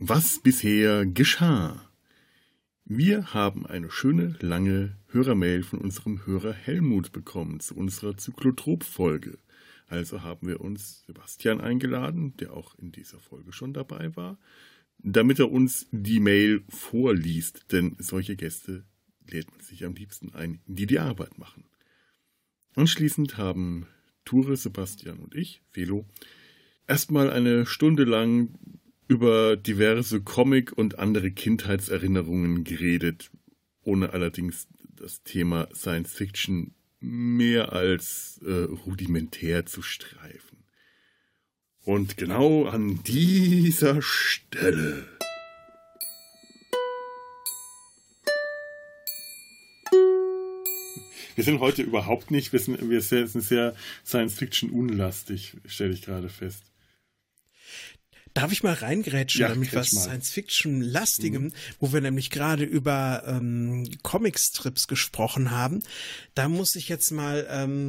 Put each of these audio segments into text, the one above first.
Was bisher geschah. Wir haben eine schöne, lange Hörermail von unserem Hörer Helmut bekommen zu unserer Zyklotrop-Folge. Also haben wir uns Sebastian eingeladen, der auch in dieser Folge schon dabei war, damit er uns die Mail vorliest, denn solche Gäste lädt man sich am liebsten ein, die Arbeit machen. Anschließend haben Ture, Sebastian und ich, Velo, erstmal eine Stunde lang über diverse Comic- und andere Kindheitserinnerungen geredet, ohne allerdings das Thema Science Fiction mehr als rudimentär zu streifen. Und genau an dieser Stelle wir sind heute überhaupt nicht, wir sind sehr Science-Fiction-unlastig, stelle ich gerade fest. Darf ich mal reingrätschen, ja, damit was Science-Fiction-lastigem, wo wir nämlich gerade über Comic-Strips gesprochen haben. Da muss ich jetzt mal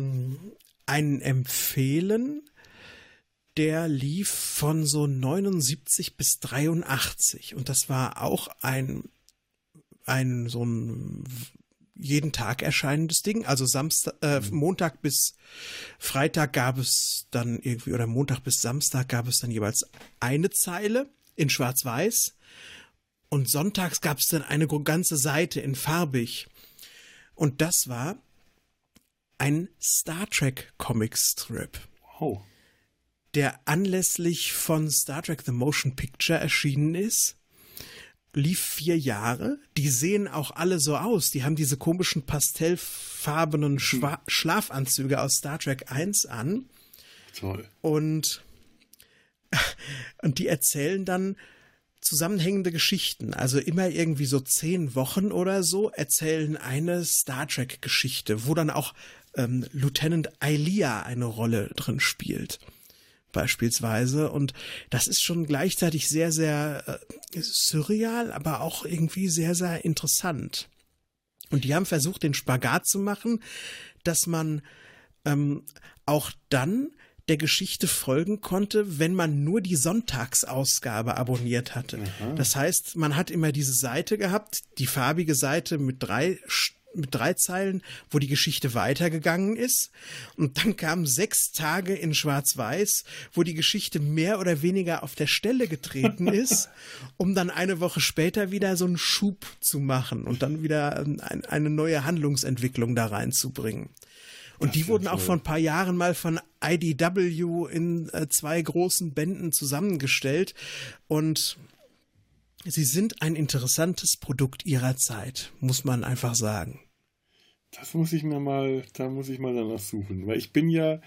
einen empfehlen, der lief von so 79 bis 83 und das war auch ein so ein jeden Tag erscheinendes Ding. Also Montag bis Freitag gab es dann irgendwie, oder Montag bis Samstag gab es dann jeweils eine Zeile in Schwarz-Weiß und sonntags gab es dann eine ganze Seite in farbig. Und das war ein Star Trek Comic Strip. Wow. Der anlässlich von Star Trek The Motion Picture erschienen ist. Lief 4 Jahre. Die sehen auch alle so aus. Die haben diese komischen pastellfarbenen Schlafanzüge aus Star Trek 1 an. Toll. Und die erzählen dann zusammenhängende Geschichten. Also immer irgendwie so 10 Wochen oder so erzählen eine Star Trek Geschichte, wo dann auch Lieutenant Ilia eine Rolle drin spielt. Beispielsweise. Und das ist schon gleichzeitig sehr, sehr surreal, aber auch irgendwie sehr, sehr interessant. Und die haben versucht, den Spagat zu machen, dass man auch dann der Geschichte folgen konnte, wenn man nur die Sonntagsausgabe abonniert hatte. Aha. Das heißt, man hat immer diese Seite gehabt, die farbige Seite mit 3 Zeilen, wo die Geschichte weitergegangen ist. Und dann kamen 6 Tage in Schwarz-Weiß, wo die Geschichte mehr oder weniger auf der Stelle getreten ist, um dann eine Woche später wieder so einen Schub zu machen und dann wieder eine neue Handlungsentwicklung da reinzubringen. Und die wurden auch vor ein paar Jahren mal von IDW in 2 großen Bänden zusammengestellt. Und sie sind ein interessantes Produkt ihrer Zeit, muss man einfach sagen. Da muss ich mal danach suchen, weil ich bin ja,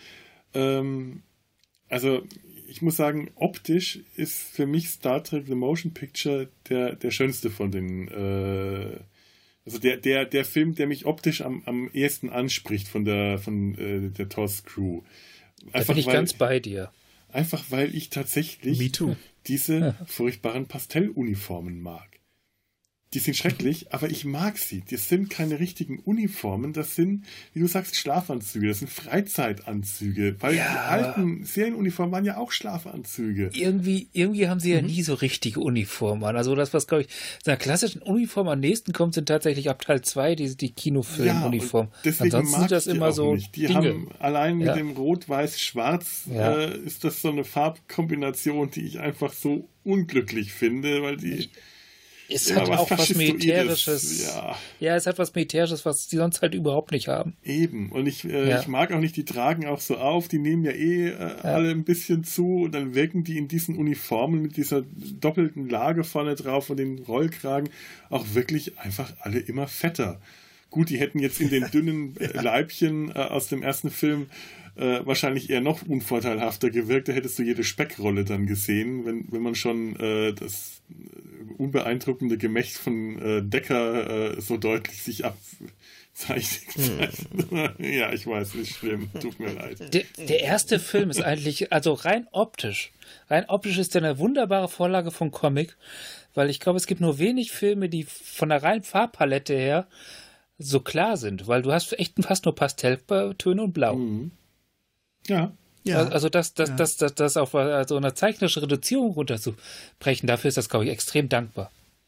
also ich muss sagen, optisch ist für mich Star Trek The Motion Picture der schönste von den, also der Film, der mich optisch am ehesten anspricht von der TOS Crew. Da bin ich ganz bei dir. Einfach weil ich tatsächlich diese furchtbaren Pastelluniformen mag. Die sind schrecklich, aber ich mag sie. Das sind keine richtigen Uniformen, das sind, wie du sagst, Schlafanzüge, das sind Freizeitanzüge, weil die alten Serienuniformen waren ja auch Schlafanzüge. Irgendwie haben sie ja nie so richtige Uniformen an. Also das, was, glaube ich, einer klassischen Uniform am nächsten kommt, sind tatsächlich ab Teil 2 die Kinofilmuniform. Ja, ansonsten sind das immer so nicht. Die Dinge. haben allein mit dem Rot-Weiß-Schwarz ist das so eine Farbkombination, die ich einfach so unglücklich finde, weil die es hat auch was Militärisches. Ja, es hat was Militärisches, was die sonst halt überhaupt nicht haben. Eben. Und ich mag auch nicht, die tragen auch so auf, die nehmen ja alle ein bisschen zu und dann wirken die in diesen Uniformen mit dieser doppelten Lage vorne drauf und den Rollkragen auch wirklich einfach alle immer fetter. Gut, die hätten jetzt in den dünnen Leibchen aus dem ersten Film wahrscheinlich eher noch unvorteilhafter gewirkt. Da hättest du jede Speckrolle dann gesehen, wenn man schon das unbeeindruckende Gemächt von Decker so deutlich sich abzeichnet. Ja, ich weiß, ist schlimm. Tut mir leid. Der erste Film ist eigentlich, also rein optisch ist der eine wunderbare Vorlage vom Comic, weil ich glaube, es gibt nur wenig Filme, die von der reinen Farbpalette her so klar sind, weil du hast echt fast nur Pastelltöne und Blau. Mhm. Ja, Ja. Also das auf so eine zeichnerische Reduzierung runterzubrechen, dafür ist das, glaube ich, extrem dankbar.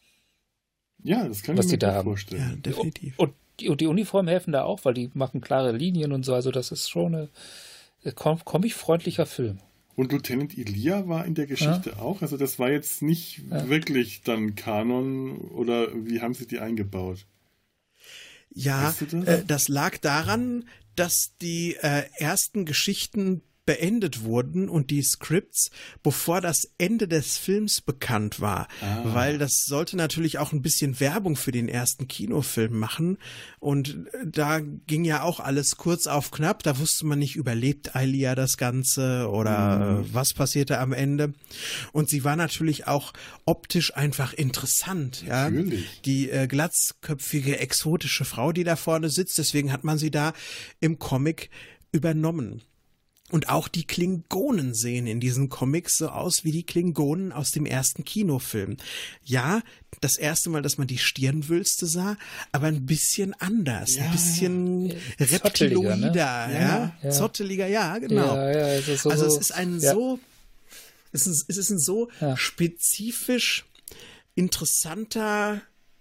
Ja, das kann was ich die mir da gut haben. vorstellen. Ja, definitiv. Und die Uniformen helfen da auch, weil die machen klare Linien und so. Also das ist schon ein comic-freundlicher Film. Und Lieutenant Ilia war in der Geschichte auch? Also das war jetzt nicht wirklich dann Kanon, oder wie haben sie die eingebaut? Ja, Weißt du das? das lag daran, dass die ersten Geschichten beendet wurden und die Scripts, bevor das Ende des Films bekannt war. Weil das sollte natürlich auch ein bisschen Werbung für den ersten Kinofilm machen. Und da ging ja auch alles kurz auf knapp. Da wusste man nicht, überlebt Ilia das Ganze oder was passierte am Ende. Und sie war natürlich auch optisch einfach interessant. Ja? Natürlich. Die glatzköpfige, exotische Frau, die da vorne sitzt. Deswegen hat man sie da im Comic übernommen. Und auch die Klingonen sehen in diesen Comics so aus wie die Klingonen aus dem ersten Kinofilm. Ja, das erste Mal, dass man die Stirnwülste sah, aber ein bisschen anders, ein bisschen reptiloider, ne? zotteliger, ja, genau. Es ist also es ist ein es ist ein so spezifisch interessanter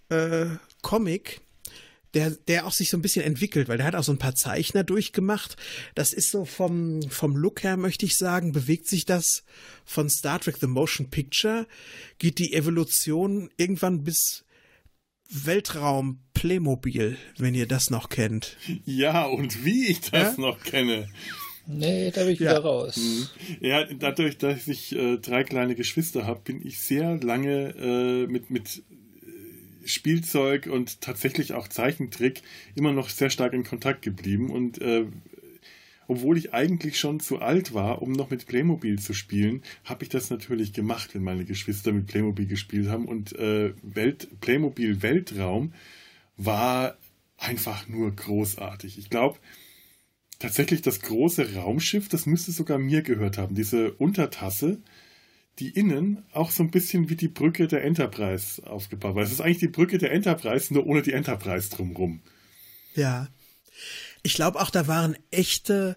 Comic, der auch sich so ein bisschen entwickelt, weil der hat auch so ein paar Zeichner durchgemacht. Das ist so vom Look her, möchte ich sagen, bewegt sich das von Star Trek The Motion Picture, geht die Evolution irgendwann bis Weltraum Playmobil, wenn ihr das noch kennt. Ja, und wie ich das noch kenne. Nee, da bin ich wieder raus. Ja, dadurch, dass ich 3 kleine Geschwister habe, bin ich sehr lange mit Spielzeug und tatsächlich auch Zeichentrick immer noch sehr stark in Kontakt geblieben. Und obwohl ich eigentlich schon zu alt war, um noch mit Playmobil zu spielen, habe ich das natürlich gemacht, wenn meine Geschwister mit Playmobil gespielt haben. Und Playmobil Weltraum war einfach nur großartig. Ich glaube, tatsächlich das große Raumschiff, das müsste sogar mir gehört haben. Diese Untertasse, die innen auch so ein bisschen wie die Brücke der Enterprise aufgebaut war. Es ist eigentlich die Brücke der Enterprise, nur ohne die Enterprise drumherum. Ja. Ich glaube auch, da waren echte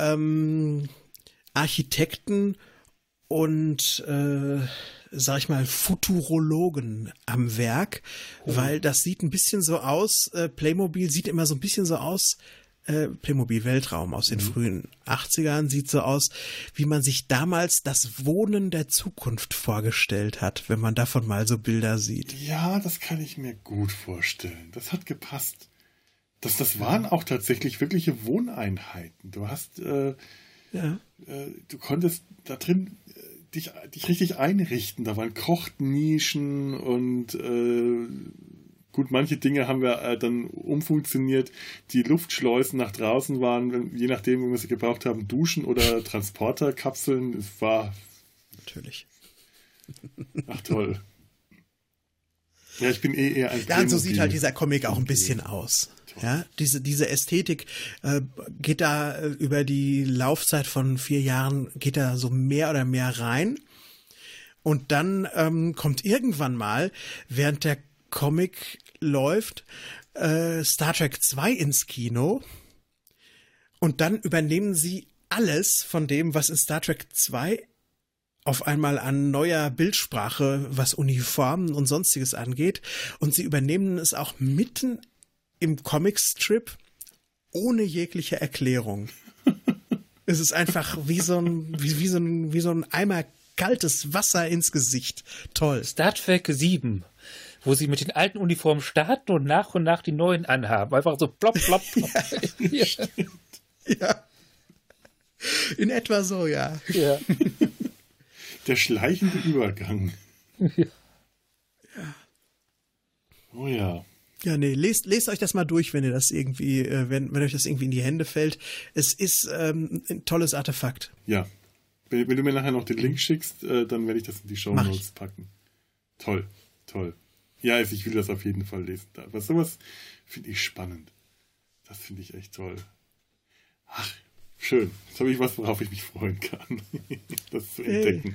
Architekten und, sag ich mal, Futurologen am Werk, weil das sieht ein bisschen so aus, Playmobil sieht immer so ein bisschen so aus, Playmobil Weltraum aus den frühen 80ern sieht so aus, wie man sich damals das Wohnen der Zukunft vorgestellt hat, wenn man davon mal so Bilder sieht. Ja, das kann ich mir gut vorstellen. Das hat gepasst. Das waren auch tatsächlich wirkliche Wohneinheiten. Du hast, du konntest da drin dich richtig einrichten. Da waren Kochnischen und gut, manche Dinge haben wir dann umfunktioniert. Die Luftschleusen nach draußen waren, je nachdem, wie wir sie gebraucht haben, Duschen oder Transporterkapseln. Es war... Natürlich. Ach, toll. Ja, ich bin eher ein... Ja, und so sieht halt dieser Comic auch ein bisschen aus. Ja, diese Ästhetik geht da über die Laufzeit von 4 Jahren, geht da so mehr oder mehr rein. Und dann kommt irgendwann mal, während der Comic läuft, Star Trek 2 ins Kino und dann übernehmen sie alles von dem, was in Star Trek 2 auf einmal an neuer Bildsprache, was Uniformen und Sonstiges angeht, und sie übernehmen es auch mitten im Comicstrip ohne jegliche Erklärung. Es ist einfach wie so ein Eimer kaltes Wasser ins Gesicht. Toll. Star Trek 7, wo sie mit den alten Uniformen starten und nach die neuen anhaben. Einfach so plopp, plopp, plopp. Ja. Ja. In etwa so, ja. Ja. Der schleichende Übergang. Ja. Oh ja. Ja, nee, lest euch das mal durch, wenn ihr das irgendwie, wenn euch das irgendwie in die Hände fällt. Es ist ein tolles Artefakt. Ja. Wenn du mir nachher noch den Link schickst, dann werde ich das in die Shownotes packen. Toll, toll. Ja, also ich will das auf jeden Fall lesen. Aber sowas finde ich spannend. Das finde ich echt toll. Ach, schön. Jetzt habe ich was, worauf ich mich freuen kann. Das zu entdecken.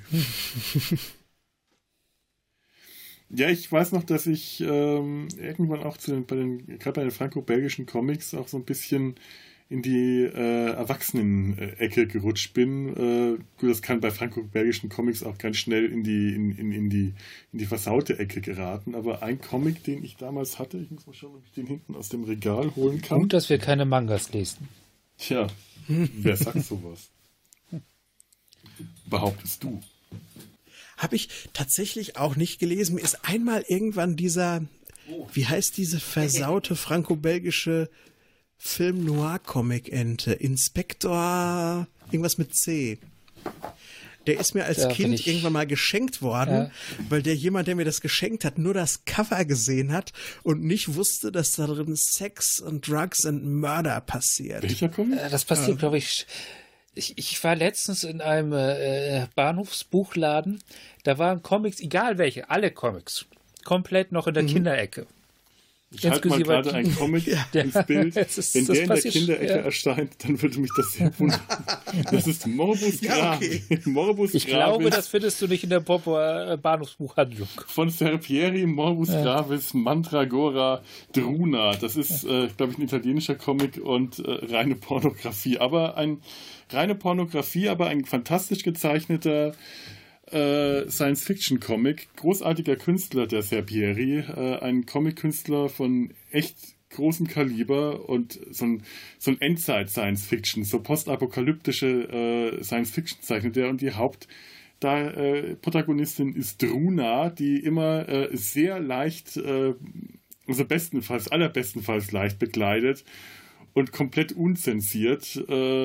Ja, ich weiß noch, dass ich irgendwann auch gerade bei den franco-belgischen Comics auch so ein bisschen Erwachsenen-Ecke gerutscht bin. Gut, das kann bei franco-belgischen Comics auch ganz schnell in die versaute Ecke geraten. Aber ein Comic, den ich damals hatte, ich muss mal schauen, ob ich den hinten aus dem Regal holen kann. Und dass wir keine Mangas lesen. Tja, wer sagt sowas? Behauptest du? Habe ich tatsächlich auch nicht gelesen. Mir ist einmal irgendwann wie heißt diese versaute franco-belgische Film-Noir-Comic-Ente? Inspektor, irgendwas mit C. Der ist mir als Kind irgendwann mal geschenkt worden, weil jemand, der mir das geschenkt hat, nur das Cover gesehen hat und nicht wusste, dass da drin Sex und Drugs und Murder passiert. Welcher Comic? Das passiert, glaube ich. Ich war letztens in einem Bahnhofsbuchladen, da waren Comics, egal welche, alle Comics, komplett noch in der Kinderecke. Ich halte mal gerade einen Comic ins Bild. Wenn der in der Kinderecke erscheint, dann würde mich das sehr wundern. Das ist Morbus Gravis. Morbus ich glaube, das findest du nicht in der Bahnhofsbuchhandlung. Von Serpieri, Morbus Gravis, Mandragora, Druna. Das ist, glaube ich, ein italienischer Comic und reine Pornografie. Aber ein fantastisch gezeichneter Science-Fiction-Comic. Großartiger Künstler, der Serpieri. Ein Comic-Künstler von echt großem Kaliber und so ein Endzeit-Science-Fiction, so postapokalyptische Science-Fiction zeichnet er. Und die Protagonistin ist Druna, die immer sehr leicht, also allerbestenfalls leicht bekleidet und komplett unzensiert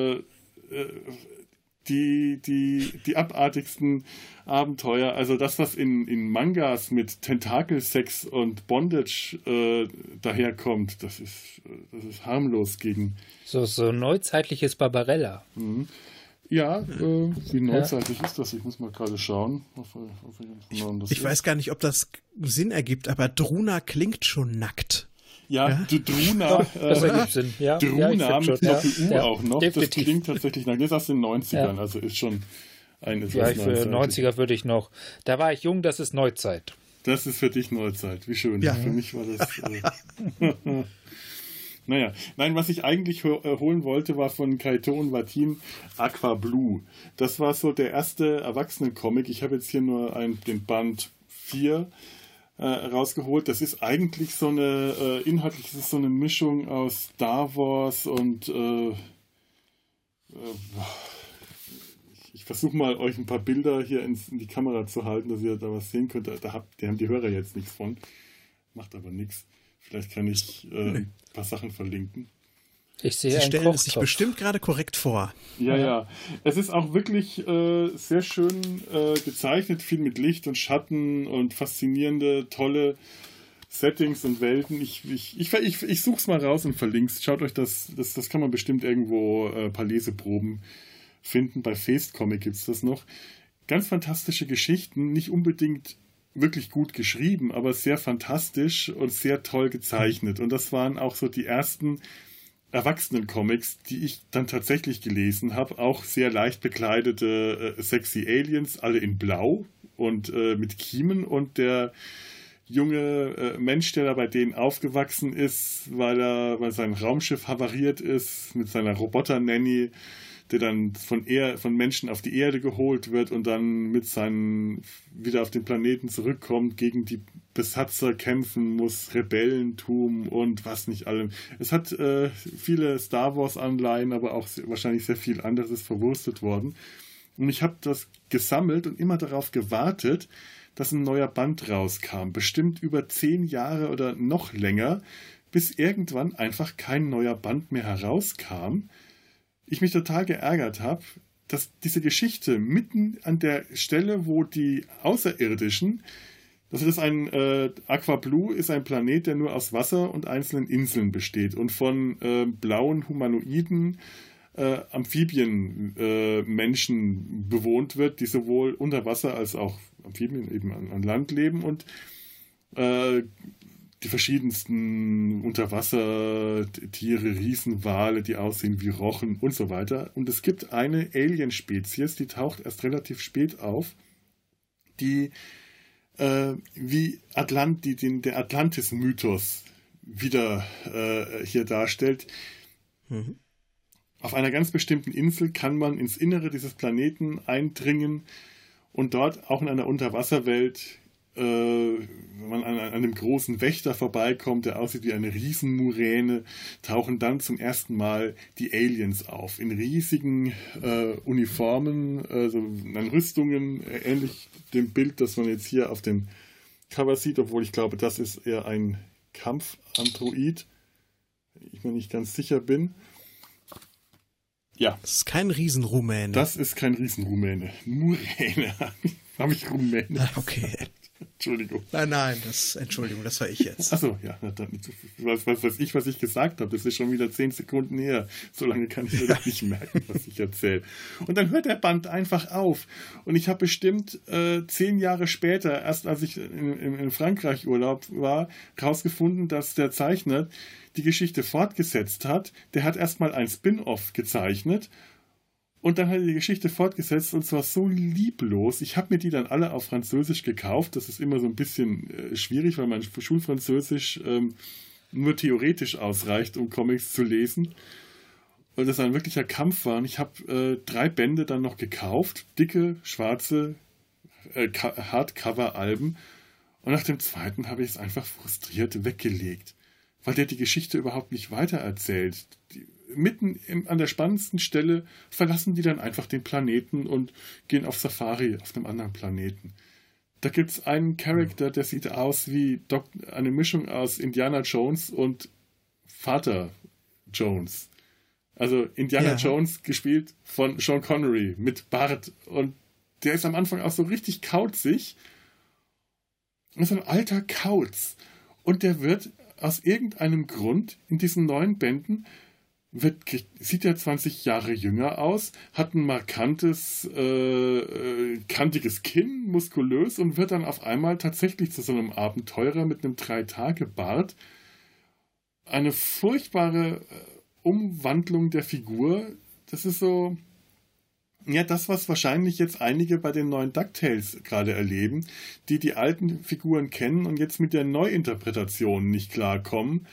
die abartigsten Abenteuer, also das, was in Mangas mit Tentakelsex und Bondage daherkommt, das ist harmlos gegen... So neuzeitliches Barbarella. Mhm. Ja, wie neuzeitlich ist das? Ich muss mal gerade schauen. Ich weiß gar nicht, ob das Sinn ergibt, aber Druna klingt schon nackt. Ja, Druna. Das ergibt Sinn. Ja, Druna mit Doppel-U auch noch. Definitiv. Das klingt tatsächlich nach. Das ist aus den 90ern, also ist schon ein etwas für 90er würde ich noch. Da war ich jung, das ist Neuzeit. Das ist für dich Neuzeit. Wie schön. Ja. Für mich war das. Naja, nein, was ich eigentlich holen wollte, war von Kaito und Vatin Aqua Blue. Das war so der erste Erwachsenen-Comic. Ich habe jetzt hier nur den Band 4 rausgeholt. Das ist eigentlich inhaltlich ist es so eine Mischung aus Star Wars und ich versuche mal euch ein paar Bilder hier in die Kamera zu halten, dass ihr da was sehen könnt. Die haben die Hörer jetzt nichts von. Macht aber nichts. Vielleicht kann ich ein paar Sachen verlinken. Ich sehe Sie stellen es sich bestimmt gerade korrekt vor. Ja. Es ist auch wirklich sehr schön gezeichnet, viel mit Licht und Schatten und faszinierende, tolle Settings und Welten. Ich suche es mal raus und verlinke es. Schaut euch das kann man bestimmt irgendwo ein paar Leseproben finden. Bei Feast Comic gibt es das noch. Ganz fantastische Geschichten, nicht unbedingt wirklich gut geschrieben, aber sehr fantastisch und sehr toll gezeichnet. Und das waren auch so die ersten Erwachsenen-Comics, die ich dann tatsächlich gelesen habe. Auch sehr leicht bekleidete sexy Aliens, alle in Blau und mit Kiemen. Und der junge Mensch, der da bei denen aufgewachsen ist, weil sein Raumschiff havariert ist, mit seiner Roboter-Nanny, der dann von Menschen auf die Erde geholt wird und dann mit seinen wieder auf den Planeten zurückkommt, gegen die Besatzer kämpfen muss, Rebellentum und was nicht allem. Es hat viele Star Wars Anleihen, aber auch wahrscheinlich sehr viel anderes ist verwurstet worden. Und ich habe das gesammelt und immer darauf gewartet, dass ein neuer Band rauskam. Bestimmt über 10 Jahre oder noch länger, bis irgendwann einfach kein neuer Band mehr herauskam. Ich mich total geärgert habe, dass diese Geschichte mitten an der Stelle, wo die Außerirdischen, also Aqua Blue ist ein Planet, der nur aus Wasser und einzelnen Inseln besteht und von blauen Humanoiden, Amphibienmenschen bewohnt wird, die sowohl unter Wasser als auch Amphibien eben an Land leben und die verschiedensten Unterwassertiere, Riesenwale, die aussehen wie Rochen und so weiter. Und es gibt eine Alien-Spezies, die taucht erst relativ spät auf, die wie der Atlantis-Mythos wieder hier darstellt. Mhm. Auf einer ganz bestimmten Insel kann man ins Innere dieses Planeten eindringen und dort auch in einer Unterwasserwelt, wenn man an einem großen Wächter vorbeikommt, der aussieht wie eine Riesenmuräne, tauchen dann zum ersten Mal die Aliens auf. In riesigen Uniformen, also in Rüstungen, ähnlich dem Bild, das man jetzt hier auf dem Cover sieht, obwohl ich glaube, das ist eher ein Kampfandroid, wenn ich mir nicht ganz sicher bin. Ja. Das ist kein Riesenrumäne. Das ist kein Riesenrumäne. Muräne. Habe ich Rumäne? Okay. Entschuldigung. Nein, Entschuldigung, das war ich jetzt. Achso, ja, was ich gesagt habe, das ist schon wieder 10 Sekunden her. So lange kann ich mir das nicht merken, was ich erzähle. Und dann hört der Band einfach auf. Und ich habe bestimmt 10 Jahre später, erst als ich in Frankreich Urlaub war, rausgefunden, dass der Zeichner die Geschichte fortgesetzt hat. Der hat erstmal ein Spin-off gezeichnet. Und dann hat er die Geschichte fortgesetzt und zwar so lieblos. Ich habe mir die dann alle auf Französisch gekauft. Das ist immer so ein bisschen schwierig, weil mein Schulfranzösisch nur theoretisch ausreicht, um Comics zu lesen. Und das ein wirklicher Kampf war. Und ich habe 3 Bände dann noch gekauft. Dicke, schwarze Hardcover-Alben. Und nach dem 2. habe ich es einfach frustriert weggelegt. Weil der die Geschichte überhaupt nicht weitererzählt. Mitten an der spannendsten Stelle verlassen die dann einfach den Planeten und gehen auf Safari auf einem anderen Planeten. Da gibt es einen Charakter, der sieht aus wie eine Mischung aus Indiana Jones und Vater Jones. Also Indiana Jones gespielt von Sean Connery mit Bart und der ist am Anfang auch so richtig kauzig. Und so ein alter Kauz. Und der wird aus irgendeinem Grund in diesen 9 Bänden sieht er 20 Jahre jünger aus, hat ein markantes, kantiges Kinn, muskulös und wird dann auf einmal tatsächlich zu so einem Abenteurer mit einem 3-Tage-Bart. Eine furchtbare Umwandlung der Figur. Das ist so, ja, das, was wahrscheinlich jetzt einige bei den neuen DuckTales gerade erleben, die alten Figuren kennen und jetzt mit der Neuinterpretation nicht klarkommen.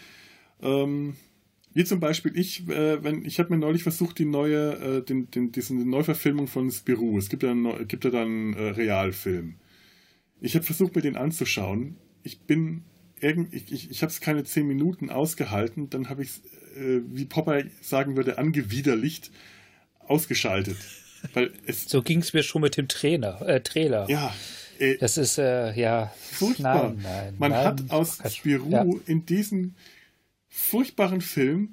Wie zum Beispiel ich habe mir neulich versucht, diese Neuverfilmung von Spirou. Es gibt ja dann einen Realfilm. Ich habe versucht, mir den anzuschauen. Ich habe es keine 10 Minuten ausgehalten. Dann habe ich es, wie Popeye sagen würde, angewiderlicht ausgeschaltet. Weil so ging es mir schon mit dem Trailer. Ja. Das ist, ja. Furchtbar. Man hat aus Spirou in diesem furchtbaren Film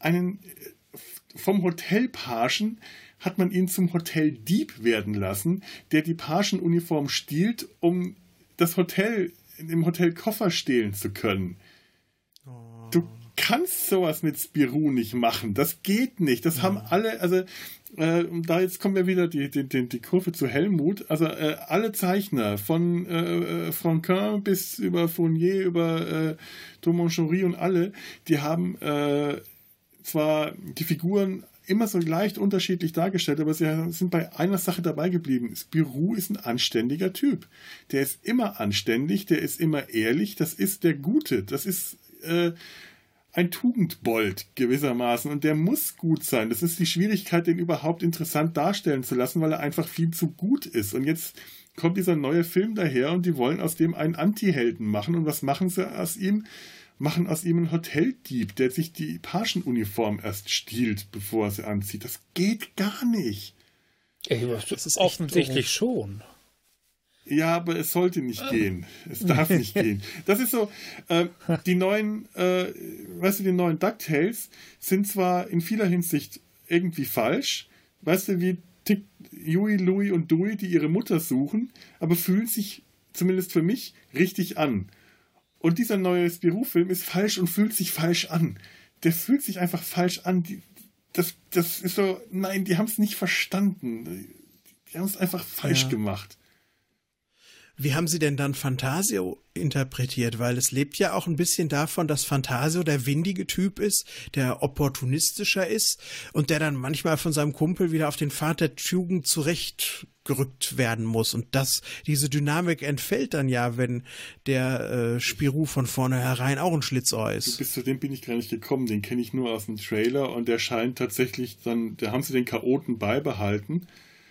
vom Hotelpagen hat man ihn zum Hoteldieb werden lassen, der die Pagenuniform stiehlt, um das Hotel im Hotelkoffer stehlen zu können. Oh. Du kannst sowas mit Spirou nicht machen. Das geht nicht. Das haben alle, also da jetzt kommen wir wieder die Kurve zu Helmut. Also alle Zeichner von Franquin bis über Fournier, über Thomas Jory und alle, die haben zwar die Figuren immer so leicht unterschiedlich dargestellt, aber sie sind bei einer Sache dabei geblieben. Spirou ist ein anständiger Typ. Der ist immer anständig, der ist immer ehrlich, das ist der Gute, das ist ein Tugendbold gewissermaßen und der muss gut sein. Das ist die Schwierigkeit, den überhaupt interessant darstellen zu lassen, weil er einfach viel zu gut ist. Und jetzt kommt dieser neue Film daher und die wollen aus dem einen Anti-Helden machen. Und was machen sie aus ihm? Machen aus ihm einen Hoteldieb, der sich die Pagenuniform erst stiehlt, bevor er sie anzieht. Das geht gar nicht. Das ist offensichtlich schon. Ja, aber es sollte nicht gehen. Es darf nicht gehen. Das ist so, die neuen DuckTales sind zwar in vieler Hinsicht irgendwie falsch, weißt du, wie Huey, Louie und Dewey, die ihre Mutter suchen, aber fühlen sich, zumindest für mich, richtig an. Und dieser neue Spirou-Film ist falsch und fühlt sich falsch an. Der fühlt sich einfach falsch an. Das ist so, nein, die haben es nicht verstanden. Die haben es einfach falsch gemacht. Wie haben Sie denn dann Fantasio interpretiert? Weil es lebt ja auch ein bisschen davon, dass Fantasio der windige Typ ist, der opportunistischer ist und der dann manchmal von seinem Kumpel wieder auf den Pfad der Tugend zurechtgerückt werden muss. Und diese Dynamik entfällt dann ja, wenn der Spirou von vornherein auch ein Schlitzohr ist. Bis zu dem bin ich gar nicht gekommen. Den kenne ich nur aus dem Trailer und der scheint tatsächlich dann, da haben sie den Chaoten beibehalten.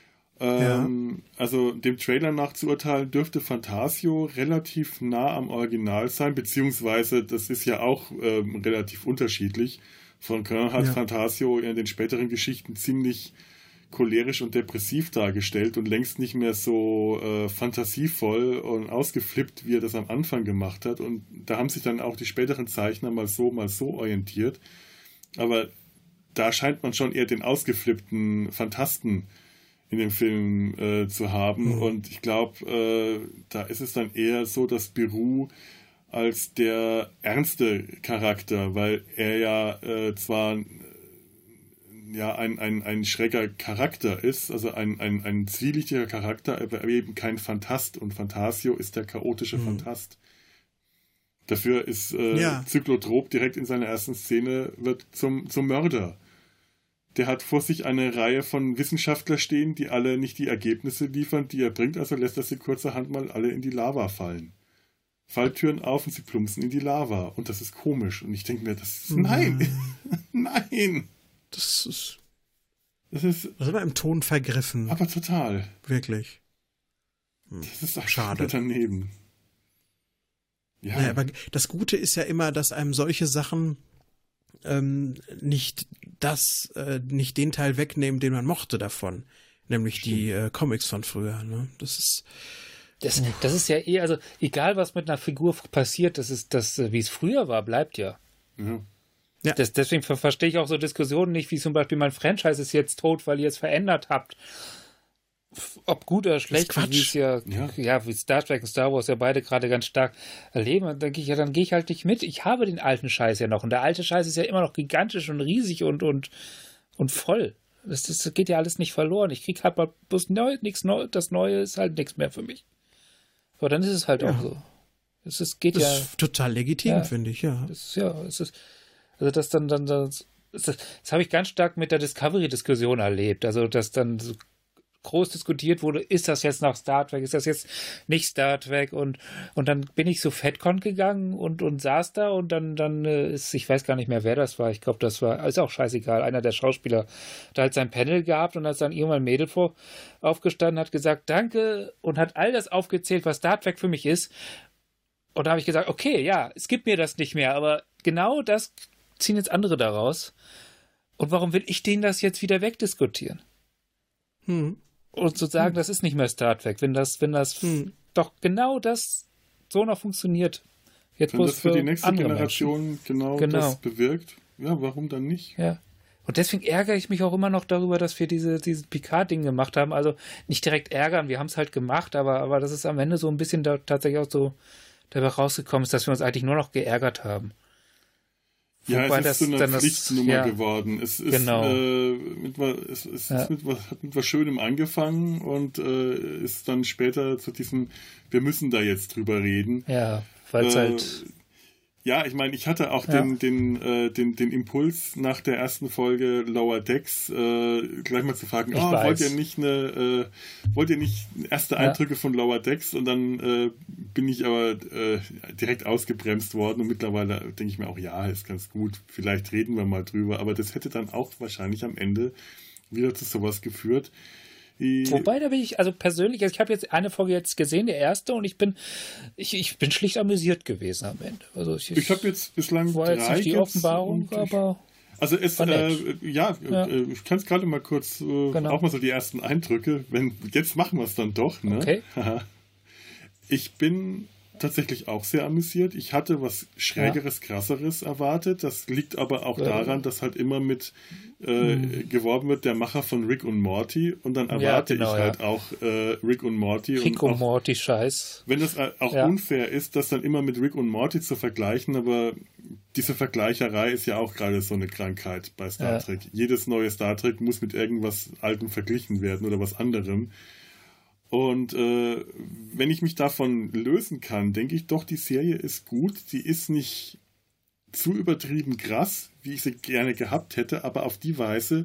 Also dem Trailer nach zu urteilen, dürfte Fantasio relativ nah am Original sein, beziehungsweise das ist ja auch relativ unterschiedlich. Von Kern hat Fantasio in den späteren Geschichten ziemlich cholerisch und depressiv dargestellt und längst nicht mehr so fantasievoll und ausgeflippt, wie er das am Anfang gemacht hat. Und da haben sich dann auch die späteren Zeichner mal so orientiert. Aber da scheint man schon eher den ausgeflippten Fantasten in dem Film zu haben. Und ich glaube, da ist es dann eher so, dass Spirou als der ernste Charakter, weil er ja zwar ein schräger Charakter ist, also ein zwielichtiger Charakter, aber eben kein Fantast. Und Fantasio ist der chaotische Fantast. Dafür ist Zyklotrop direkt in seiner ersten Szene wird zum Mörder. Der hat vor sich eine Reihe von Wissenschaftlern stehen, die alle nicht die Ergebnisse liefern, die er bringt, also lässt er sie kurzerhand mal alle in die Lava fallen. Falltüren auf und sie plumpsen in die Lava. Und das ist komisch. Und ich denke mir, nein! Nein! Das ist aber im Ton vergriffen. Aber total. Wirklich. Das ist auch schade. Daneben. Ja. Naja, aber das Gute ist ja immer, dass einem solche Sachen nicht den Teil wegnehmen, den man mochte davon. Nämlich die Comics von früher. Ne? Das ist ja also egal was mit einer Figur passiert, wie es früher war, bleibt ja. Ja. Deswegen verstehe ich auch so Diskussionen nicht, wie zum Beispiel mein Franchise ist jetzt tot, weil ihr es verändert habt. Ob gut oder schlecht, wie es wie Star Trek und Star Wars ja beide gerade ganz stark erleben, dann denke ich, dann gehe ich halt nicht mit. Ich habe den alten Scheiß ja noch und der alte Scheiß ist ja immer noch gigantisch und riesig und voll. Das geht ja alles nicht verloren. Ich kriege halt bloß nichts Neues. Das Neue ist halt nichts mehr für mich. Aber dann ist es halt auch so. Das ist total legitim, finde ich, ja. Das habe ich ganz stark mit der Discovery-Diskussion erlebt. Also, dass dann so groß diskutiert wurde, ist das jetzt noch Star Trek, ist das jetzt nicht Star Trek und dann bin ich so FedCon gegangen und saß da und dann ist, ich weiß gar nicht mehr, wer das war, ich glaube, das war, ist auch scheißegal, einer der Schauspieler, da hat sein Panel gehabt und als dann irgendwann ein Mädel aufgestanden hat gesagt, danke und hat all das aufgezählt, was Star Trek für mich ist und da habe ich gesagt, okay, ja, es gibt mir das nicht mehr, aber genau das ziehen jetzt andere daraus und warum will ich denen das jetzt wieder wegdiskutieren? Und zu sagen, das ist nicht mehr Star Trek, wenn das doch genau das so noch funktioniert. Jetzt wenn das für die nächste Generation genau das bewirkt, ja, warum dann nicht? Ja. Und deswegen ärgere ich mich auch immer noch darüber, dass wir dieses Picard-Ding gemacht haben. Also nicht direkt ärgern, wir haben es halt gemacht, aber das ist am Ende so ein bisschen da tatsächlich auch so dabei rausgekommen ist, dass wir uns eigentlich nur noch geärgert haben. Ja, wobei es ist so eine Pflichtnummer geworden. Es ist, genau. Hat mit was Schönem angefangen und ist dann später zu diesem, wir müssen da jetzt drüber reden. Ja, weil es halt... Ja, ich meine, ich hatte auch den Impuls nach der ersten Folge Lower Decks gleich mal zu fragen, wollt ihr nicht erste Eindrücke von Lower Decks? Und dann bin ich aber direkt ausgebremst worden und mittlerweile denke ich mir auch, ja, ist ganz gut, vielleicht reden wir mal drüber, aber das hätte dann auch wahrscheinlich am Ende wieder zu sowas geführt. Wobei, da bin ich, also persönlich, ich habe jetzt eine Folge jetzt gesehen, die erste, und ich bin schlicht amüsiert gewesen am Ende. Also ich habe jetzt bislang war jetzt nicht die Offenbarung, aber also ich kann es gerade mal kurz auch mal so die ersten Eindrücke, jetzt machen wir es dann doch, ne? Okay. Ich bin tatsächlich auch sehr amüsiert. Ich hatte was Schrägeres, Krasseres erwartet. Das liegt aber auch daran, dass halt immer mit geworben wird, der Macher von Rick und Morty. Und dann erwarte ich halt auch Rick und Morty. Rick und Morty Scheiß. Wenn das auch unfair ist, das dann immer mit Rick und Morty zu vergleichen, aber diese Vergleicherei ist ja auch gerade so eine Krankheit bei Star Trek. Jedes neue Star Trek muss mit irgendwas Altem verglichen werden oder was anderem. Und wenn ich mich davon lösen kann, denke ich doch, die Serie ist gut. Die ist nicht zu übertrieben krass, wie ich sie gerne gehabt hätte, aber auf die Weise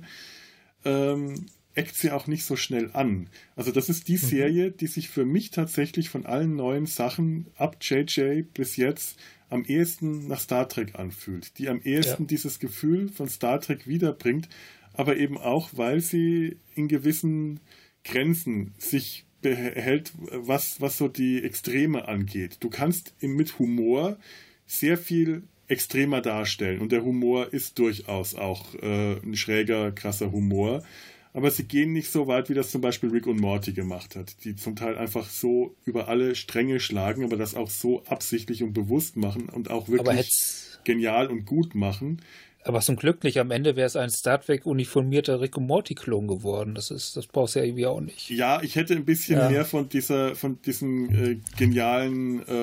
eckt sie auch nicht so schnell an. Also das ist die Serie, die sich für mich tatsächlich von allen neuen Sachen ab JJ bis jetzt am ehesten nach Star Trek anfühlt. Die am ehesten dieses Gefühl von Star Trek wiederbringt, aber eben auch, weil sie in gewissen Grenzen sich behält, was so die Extreme angeht. Du kannst mit Humor sehr viel extremer darstellen und der Humor ist durchaus auch ein schräger, krasser Humor. Aber sie gehen nicht so weit, wie das zum Beispiel Rick und Morty gemacht hat, die zum Teil einfach so über alle Stränge schlagen, aber das auch so absichtlich und bewusst machen und auch wirklich genial und gut machen. Aber zum Glück nicht. Am Ende wäre es ein Star Trek uniformierter Rick und Morty-Klon geworden. Das brauchst du ja irgendwie auch nicht. Ja, ich hätte ein bisschen mehr von dieser genialen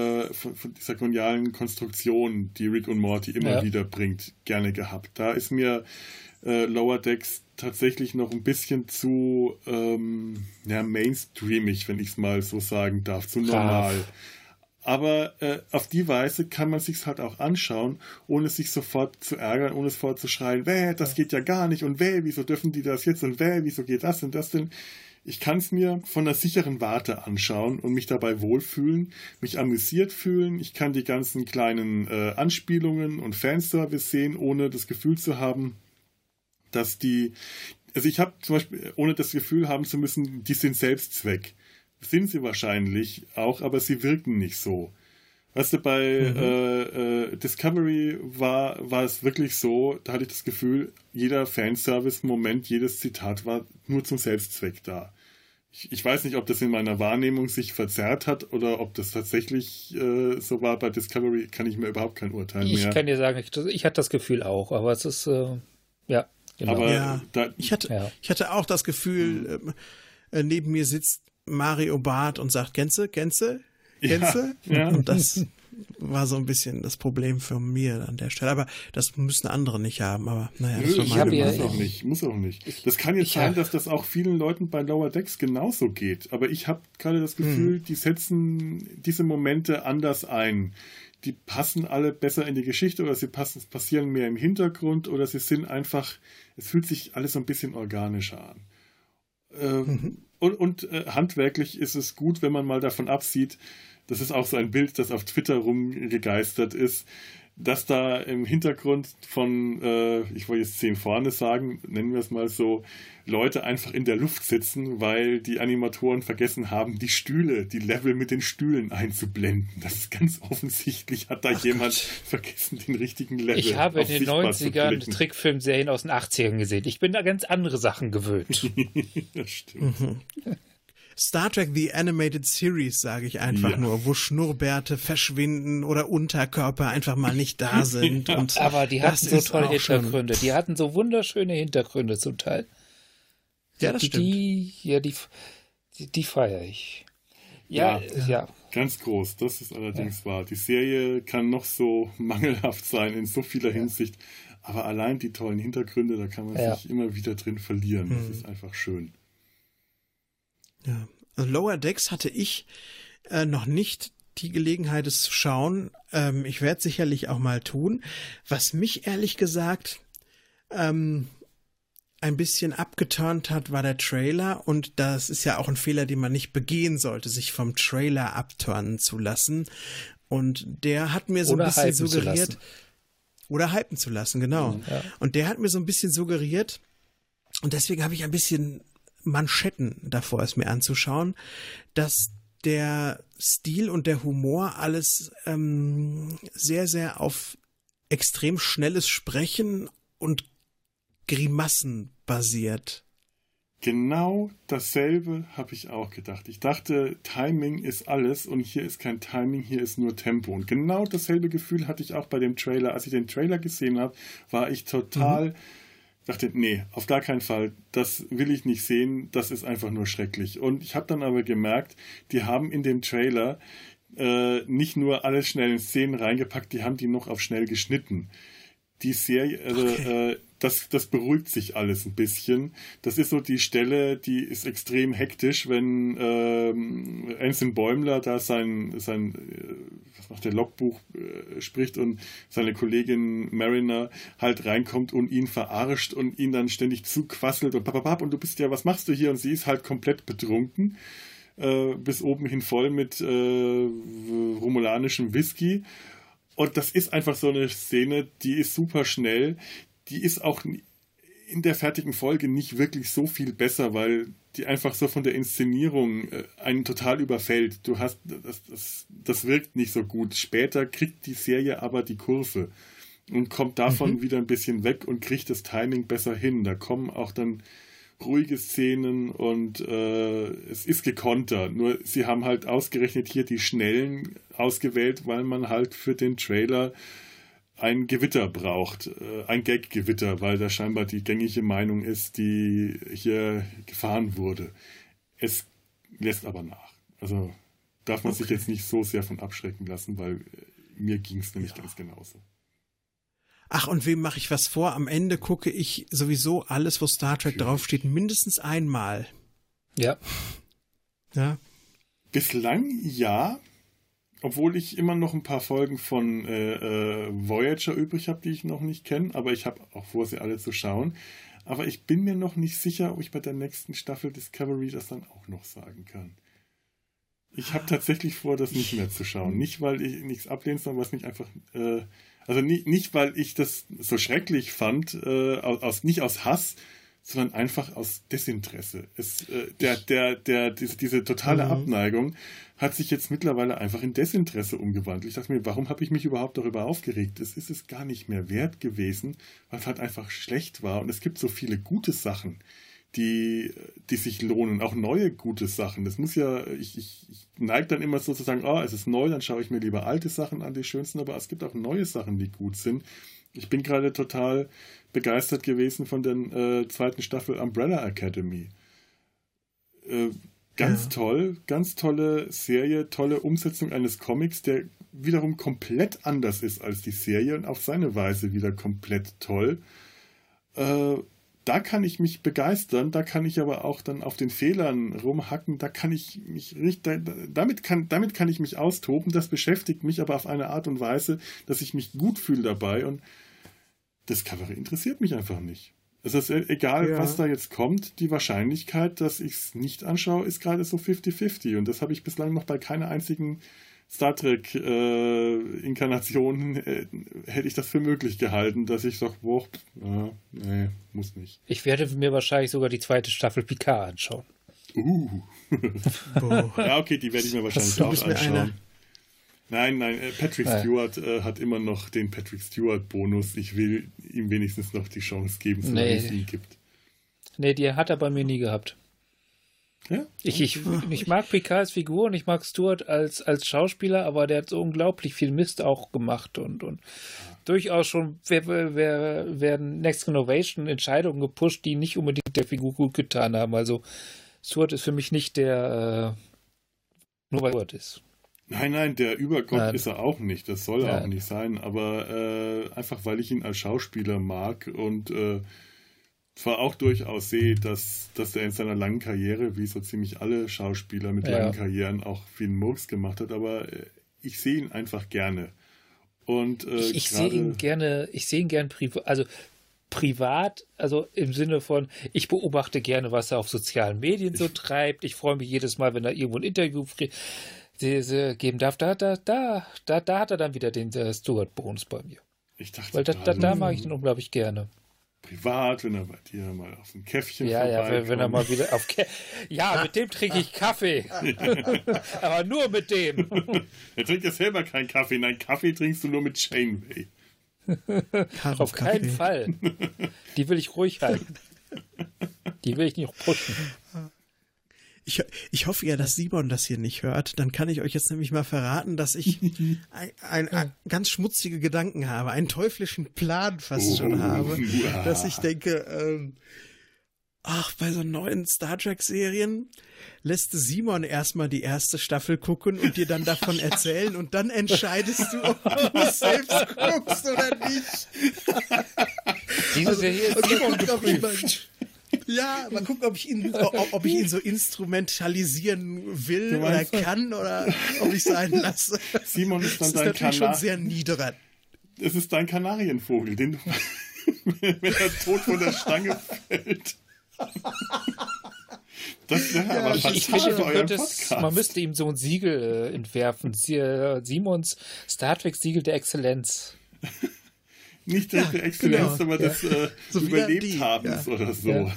Konstruktion, die Rick und Morty immer wieder bringt, gerne gehabt. Da ist mir Lower Decks tatsächlich noch ein bisschen zu mainstreamig, wenn ich es mal so sagen darf, zu normal. Aber auf die Weise kann man sich halt auch anschauen, ohne sich sofort zu ärgern, ohne sofort zu schreien, das geht ja gar nicht und wieso dürfen die das jetzt und wieso geht das und das denn? Ich kann es mir von einer sicheren Warte anschauen und mich dabei wohlfühlen, mich amüsiert fühlen. Ich kann die ganzen kleinen Anspielungen und Fanservice sehen, ohne das Gefühl zu haben, dass ich habe zum Beispiel, ohne das Gefühl haben zu müssen, die sind Selbstzweck. Sind sie wahrscheinlich auch, aber sie wirken nicht so. Weißt du, bei Discovery war es wirklich so, da hatte ich das Gefühl, jeder Fanservice-Moment, jedes Zitat war nur zum Selbstzweck da. Ich weiß nicht, ob das in meiner Wahrnehmung sich verzerrt hat oder ob das tatsächlich so war. Bei Discovery kann ich mir überhaupt kein Urteil mehr. Ich kann dir sagen, ich hatte das Gefühl auch, aber es ist, ja. Genau. Aber ich hatte auch das Gefühl, neben mir sitzt Mario Barth und sagt, Gänse? Ja. Und das war so ein bisschen das Problem für mir an der Stelle. Aber das müssen andere nicht haben. Aber naja, das muss auch nicht. Das kann jetzt sein, dass das auch vielen Leuten bei Lower Decks genauso geht. Aber ich habe gerade das Gefühl, die setzen diese Momente anders ein. Die passen alle besser in die Geschichte oder sie passieren mehr im Hintergrund oder sie sind einfach, es fühlt sich alles so ein bisschen organischer an. Und handwerklich ist es gut, wenn man mal davon absieht, das ist auch so ein Bild, das auf Twitter rumgegeistert ist, dass da im Hintergrund von, ich wollte jetzt 10 vorne sagen, nennen wir es mal so, Leute einfach in der Luft sitzen, weil die Animatoren vergessen haben, die Level mit den Stühlen einzublenden. Das ist ganz offensichtlich, hat da jemand vergessen, den richtigen Level. Ich habe in den 90ern Trickfilmserien aus den 80ern gesehen. Ich bin da ganz andere Sachen gewöhnt. Das stimmt. Star Trek The Animated Series, sage ich einfach nur, wo Schnurrbärte verschwinden oder Unterkörper einfach mal nicht da sind. Und aber die hatten so tolle Hintergründe. Die hatten so wunderschöne Hintergründe zum Teil. Ja, das stimmt. Die feiere ich. Ja. Ganz groß, das ist allerdings wahr. Die Serie kann noch so mangelhaft sein in so vieler Hinsicht, aber allein die tollen Hintergründe, da kann man sich immer wieder drin verlieren. Das ist einfach schön. Ja, also Lower Decks hatte ich noch nicht die Gelegenheit, es zu schauen. Ich werde es sicherlich auch mal tun. Was mich ehrlich gesagt ein bisschen abgeturnt hat, war der Trailer. Und das ist ja auch ein Fehler, den man nicht begehen sollte, sich vom Trailer abturnen zu lassen. Und der hat mir so ein bisschen suggeriert. Oder hypen zu lassen, genau. Ja. Und der hat mir so ein bisschen suggeriert. Und deswegen habe ich ein bisschen Manschetten davor, es mir anzuschauen, dass der Stil und der Humor alles sehr, sehr auf extrem schnelles Sprechen und Grimassen basiert. Genau dasselbe habe ich auch gedacht. Ich dachte, Timing ist alles und hier ist kein Timing, hier ist nur Tempo. Und genau dasselbe Gefühl hatte ich auch bei dem Trailer. Als ich den Trailer gesehen habe, war ich total dachte, nee, auf gar keinen Fall, das will ich nicht sehen, das ist einfach nur schrecklich. Und ich habe dann aber gemerkt, die haben in dem Trailer nicht nur alle schnell in Szenen reingepackt, die haben die noch auf schnell geschnitten. die Serie, also das beruhigt sich alles ein bisschen. Das ist so die Stelle, die ist extrem hektisch, wenn Anson Bäumler da sein was macht der, Logbuch spricht und seine Kollegin Mariner halt reinkommt und ihn verarscht und ihn dann ständig zuquasselt und papapap, und du bist ja, was machst du hier? Und sie ist halt komplett betrunken, bis oben hin voll mit romulanischem Whisky. Und das ist einfach so eine Szene, die ist super schnell. Die ist auch in der fertigen Folge nicht wirklich so viel besser, weil die einfach so von der Inszenierung einen total überfällt. Du hast, das wirkt nicht so gut. Später kriegt die Serie aber die Kurve und kommt davon wieder ein bisschen weg und kriegt das Timing besser hin. Da kommen auch dann ruhige Szenen und es ist gekonter. Nur sie haben halt ausgerechnet hier die schnellen ausgewählt, weil man halt für den Trailer ein Gewitter braucht, ein Gag-Gewitter, weil da scheinbar die gängige Meinung ist, die hier gefahren wurde. Es lässt aber nach. Also darf man sich jetzt nicht so sehr von abschrecken lassen, weil mir ging es nämlich ganz genauso. Ach, und wem mache ich was vor? Am Ende gucke ich sowieso alles, wo Star Trek draufsteht, mindestens einmal. Ja. Ja. Bislang ja. Obwohl ich immer noch ein paar Folgen von Voyager übrig habe, die ich noch nicht kenne, aber ich habe auch vor, sie alle zu schauen. Aber ich bin mir noch nicht sicher, ob ich bei der nächsten Staffel Discovery das dann auch noch sagen kann. Ich habe tatsächlich vor, das nicht mehr zu schauen. Nicht, weil ich nichts ablehne, sondern was mich einfach... also nicht, weil ich das so schrecklich fand, nicht aus Hass, sondern einfach aus Desinteresse. Diese totale Abneigung hat sich jetzt mittlerweile einfach in Desinteresse umgewandelt. Ich dachte mir, warum habe ich mich überhaupt darüber aufgeregt? Es ist es gar nicht mehr wert gewesen, weil es halt einfach schlecht war. Und es gibt so viele gute Sachen, die sich lohnen, auch neue gute Sachen. Das muss ja, ich neige dann immer so zu sagen, es ist neu, dann schaue ich mir lieber alte Sachen an, die schönsten, aber es gibt auch neue Sachen, die gut sind. Ich bin gerade total begeistert gewesen von der zweiten Staffel Umbrella Academy. Ganz toll, ganz tolle Serie, tolle Umsetzung eines Comics, der wiederum komplett anders ist als die Serie und auf seine Weise wieder komplett toll. Da kann ich mich begeistern, da kann ich aber auch dann auf den Fehlern rumhacken, da kann ich mich damit kann ich mich austoben, das beschäftigt mich aber auf eine Art und Weise, dass ich mich gut fühle dabei, und Discovery interessiert mich einfach nicht. Es ist egal, was da jetzt kommt, die Wahrscheinlichkeit, dass ich es nicht anschaue, ist gerade so 50-50, und das habe ich bislang noch bei keiner einzigen Star Trek Inkarnation hätte ich das für möglich gehalten, dass ich sage, nee, muss nicht. Ich werde mir wahrscheinlich sogar die zweite Staffel Picard anschauen. Ja, okay, die werde ich mir wahrscheinlich auch anschauen. Nein, Patrick Stewart hat immer noch den Patrick Stewart-Bonus. Ich will ihm wenigstens noch die Chance geben, solange es ihn gibt. Nee, die hat er bei mir nie gehabt. Ja? Ich mag Picard als Figur und ich mag Stewart als Schauspieler, aber der hat so unglaublich viel Mist auch gemacht und durchaus schon werden Next Generation Entscheidungen gepusht, die nicht unbedingt der Figur gut getan haben. Also Stewart ist für mich nicht der nur weil Stewart ist. Nein, der Übergott ist er auch nicht. Das soll er auch nicht sein. Aber einfach, weil ich ihn als Schauspieler mag und zwar auch durchaus sehe, dass er in seiner langen Karriere, wie so ziemlich alle Schauspieler mit langen Karrieren, auch viel Murks gemacht hat. Aber ich sehe ihn einfach gerne. Und ich sehe ihn gerne privat, also im Sinne von, ich beobachte gerne, was er auf sozialen Medien so treibt. Ich freue mich jedes Mal, wenn er irgendwo ein Interview geben darf. Da hat er dann wieder den Stewart-Bonus bei mir. Ich dachte, weil da mag ich ihn unglaublich gerne. Privat, wenn er bei dir mal auf ein Käffchen vorbeikommt. Ja, wenn er mal wieder auf mit dem trinke ich Kaffee. Aber nur mit dem. Er trinkt ja selber keinen Kaffee. Nein, Kaffee trinkst du nur mit Janeway. Auf keinen Fall. Die will ich ruhig halten. Die will ich nicht pushen. Ich hoffe ja, dass Simon das hier nicht hört. Dann kann ich euch jetzt nämlich mal verraten, dass ich ganz schmutzige Gedanken habe, einen teuflischen Plan fast schon habe, dass ich denke, ach, bei so neuen Star Trek-Serien lässt Simon erstmal die erste Staffel gucken und dir dann davon erzählen und dann entscheidest du, ob du es selbst guckst oder nicht. Dieses Serie ist Simon geprüft. Ja, mal gucken, ob ich ihn so instrumentalisieren will oder kann oder ob ich sein lasse. Simon ist dann das ist natürlich schon sehr niederer. Es ist dein Kanarienvogel, den du, wenn er tot von der Stange fällt. Das wäre aber ich finde, man müsste ihm so ein Siegel entwerfen. Simons Star Trek Siegel der Exzellenz. Nicht der Exzellenz, genau, aber des so Überlebthabens oder so. Ja.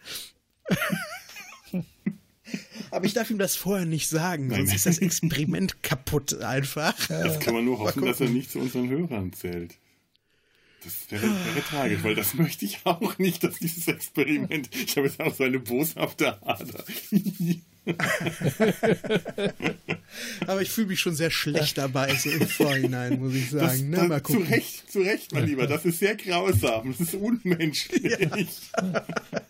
Aber ich darf ihm das vorher nicht sagen, sonst ist das Experiment kaputt einfach. Das kann man nur hoffen, dass er nicht zu unseren Hörern zählt. Das wäre tragisch, weil das möchte ich auch nicht, dass dieses Experiment... Ich habe jetzt auch so eine boshafte Ader. Aber ich fühle mich schon sehr schlecht dabei, so im Vorhinein, muss ich sagen. Na, mal gucken. Zu Recht, mein Lieber. Das ist sehr grausam. Das ist unmenschlich. Ja.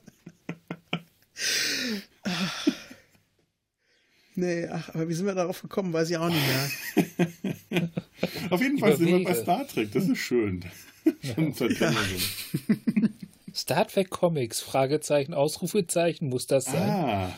Nee, aber wie sind wir darauf gekommen, weiß ich auch nicht mehr. Auf jeden Fall sind wir bei Star Trek, das ist schön. Ja. Star Trek Comics, Fragezeichen, Ausrufezeichen, muss das sein?